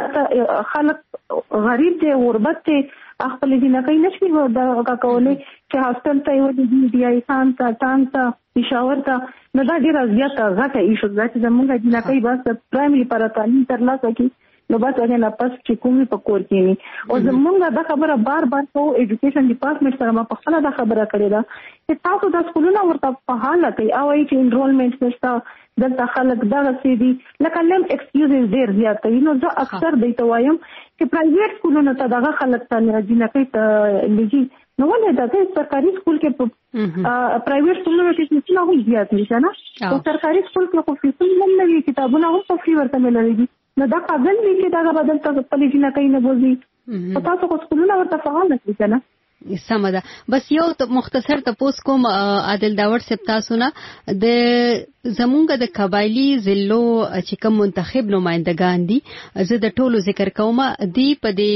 خلک غریب دي، غربت دي، خپل جنکۍ نشي دا کولای چې هاستل ته یو دی ای خان ته پېښور ته نو دا ډیره زیاته غټه ایشو ده چې زموږ جنکۍ بس پرایمري پر تعلیم ترلاسه کی نو بس هغه نه پس چې کومي په کور کې نه. او زموږ دا خبره بار کو ایجوکیشن ډپارټمنټ سره ما په خپل دا خبره کړې ده چې تاسو د سکولونو ورته په حال کې او چې انرولمنټ نشته دلته خلک دغه سي دي لکه لم ایکسکیوزز ډیر زیات وي. نو زه اکثر دی ته وایم چې پرایویټ سکولونو ته دغه خلک ته جنکۍ ته لګي نو ولې دا سرکاري سکول کې پرایویټ سکولونو کې فیسونه هم زیات دي نه او سرکاري سکول کې خو فیسونه هم نه وي، کتابونه هم په فری ورته ملوي. نو دا قابل وي چې دا بدل تاسو په جنکۍ نه بوزي او تاسو کو سکولونه ورته فعال نشي کنه. سمه ده. بس یو مختصر تاسو کوم عادل داور سپ تاسو نه د زمونږ د قبایلی ضلعو چې کوم منتخب نمائندگان دي زه د ټولو ذکر کوم دی په دې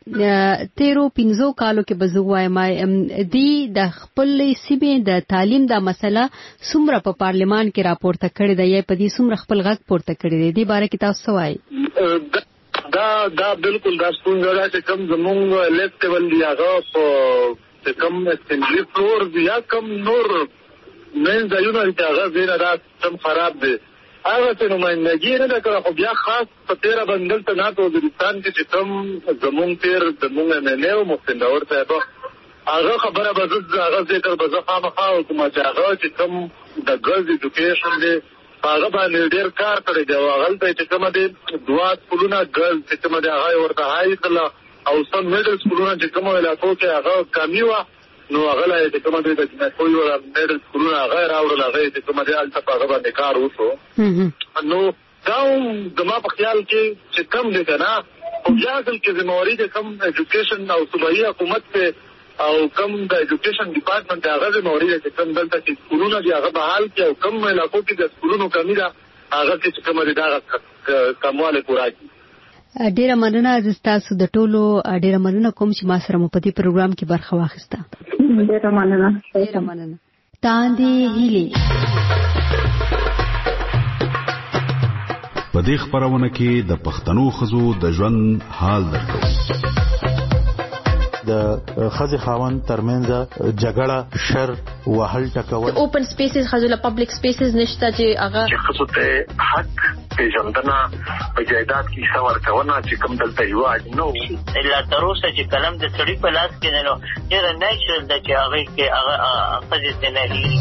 13-15 کالو کې بزوایم دی د خپل سیمې د تعلیم د مسله څومره په پارلمان کې راپورته کړی دی یا په دې څومره خپل غږ پورته کړی دی دی باره کې تاسو وایي؟ دا بالکل دا ستونزه ده چې کوم زمونږ لیکټیبل دی هغه په کوم اسمبلی فلور یا کوم نور مین ځایونه چې هغه زیره دا سم خراب دی هغه څه نمائندګي نه ده کړې. خو بیا خاص په 13 بندل ته نه په وزیرستان کې چې کوم زمونږ زمونږ MLA او محسن داور صاحب هغه خبره به هغه ذکر به زه خامخا کوم چې هغه چې کوم د ګرلز ایجوکیشن دی هغه باندې ډېر کار کړی دی. هغه ته چې کومه دي دوا سکولونه ګرلز چې کومه دي هغه ورته هاي کړه او سم میډل سکولونه چې کومه علاقو کې هغه کمی و نو هغه لا چې کومه دي چې کوی ولا میډل سکولونه هغه راوړل هغه چې کومه دي الته هغه باندې کار وشو. نو دا زما په خیال کې چې کم دي کنه او بیا چې ذمہواری د کم ایجوکیشن او صوبایي حکومت ته او کم د ایجوکیشن ډپارټمنټ هغه ذمہواری چې کم دلته چې سکولونه دي هغه بحال کې او کم علاقو کې د سکولونو کمی ده هغه چې کومه دي دا کمواله پورا کی. ډیره مننه تاسو د ټولو ډیره مننه کوم چې ما سره مو په دې پروګرام کې برخه واخیسته. ډیره مننه. تاندې هیلې په دې خبرونه کې د پښتنو خزو د ژوند حال درکو د خزي خاوند ترمنځ جګړه شر وهل ټکول اوپن سپیسز خزو له پبلک سپیسز نشته چې هغه خزو ته حق پیژندنه په جایداد کې څور کونه چې کوم دلته یو نو الا تر اوسه چې کلم د سړي په لاس کې نه نو ډیر نېچرل د چې هغه کې هغه خزي نه لري.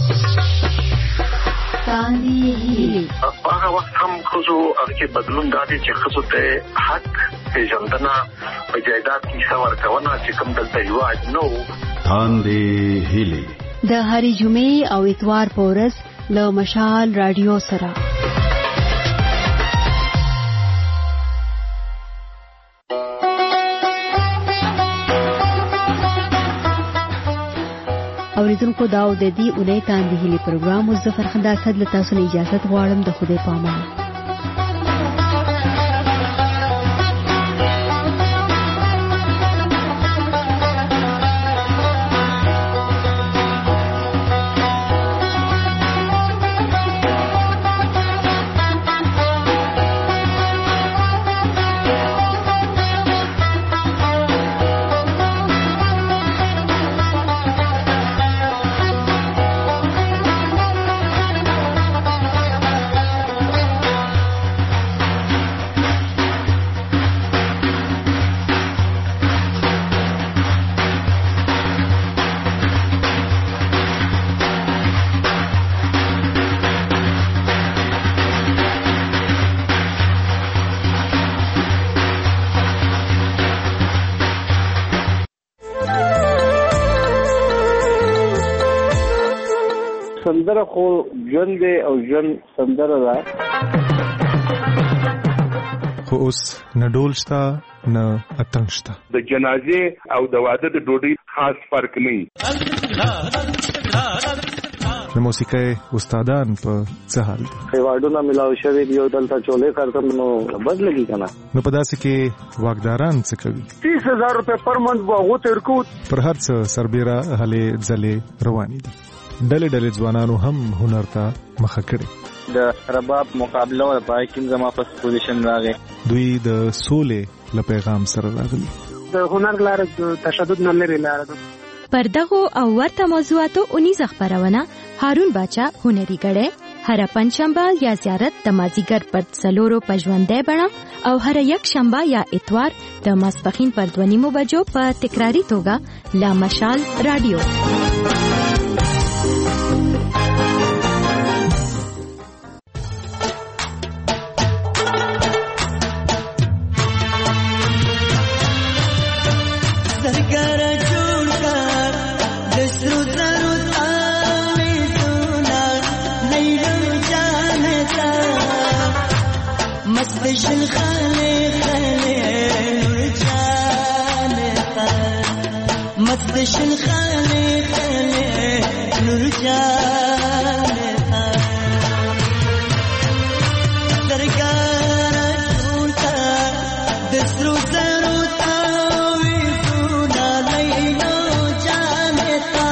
هغه وخت هم خزو هغه بدلون دادي چې خزو ته حق پیژندنه په جایداد کې څور کونه چې کوم دلته یو نو تاندې هیلې د هرې جمعې او اتوار په ورځ له مشال رادیو سره. اوریدونکو دا د دې اونۍ تاندې هلي پروګرام او زفر خندا صد له تاسو نه اجازه غواړم د خدای په امان. سندره خو ژوند دی او ژوند سندره ده. خو اوس نه ډول شته نه اتنګ شته. د جنازې او د واده د ډوډۍ خاص فرق نه وي. د موسیقۍ استادان په څه حال دي؟ ایوارډونه ملاو شوي دي او دلته چولې کارتم نو بد لګي کنه. نو په داسې کې واکداران څه کوي؟ 30,000 روپے پر منټ واغو تر کو پر هر څه سربېره هلې ځلې روانې دي. ډلې ډلې ځوانانو هم هنر ته مخه کړې. د رباب مقابله او پای کې زما په پوزیشن راغی. دوی د سولې له پیغام سره راغلي. د هنر لاره د تشدد نه لري لاره ده. پر دغه او ورته موضوعاتو اونیزه خبرونه هارون باچا هنري غړې هر پنځشنبه یا زیارت د مازیګر پر څلورو پژوندې بڼه او هر یک شنبه یا اتوار د ماسپخین پر 2:30 بجو په تکراری توګه لا مشال رادیو. مستشل خاله خاله نور جانتا مستشل خاله خاله نور جانتا درگارا جھولتا دسرو زرو تاوی سونا لینو جانتا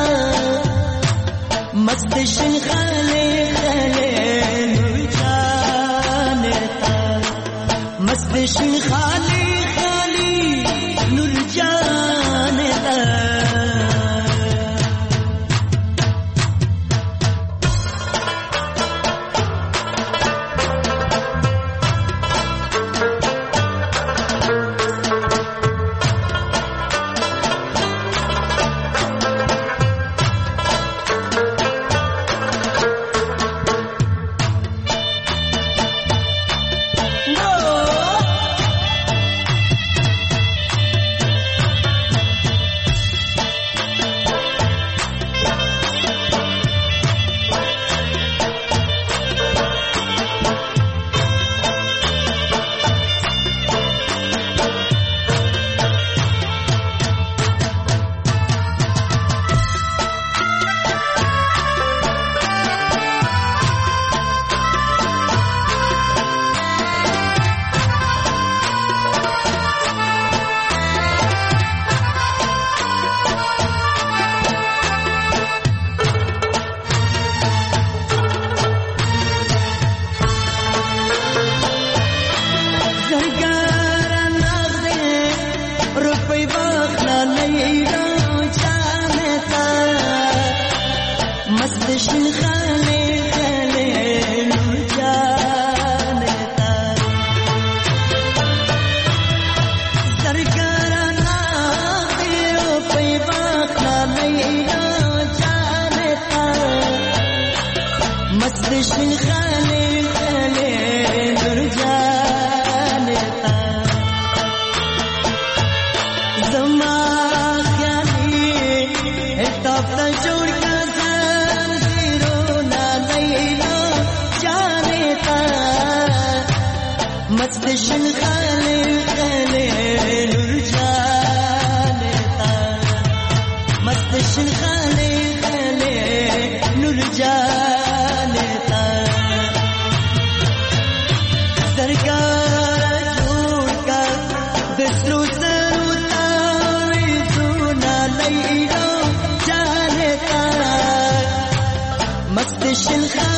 مستشل خاله خاله نور جانتا مستشل خالی خالی نور جانتا. मस्त शिन खाले खाले नूर जानता मस्त शिन खाले खाले नूर जानता सरकार जोड़ का बिसरू सरूता सुना लईरो जानता मस्त शिन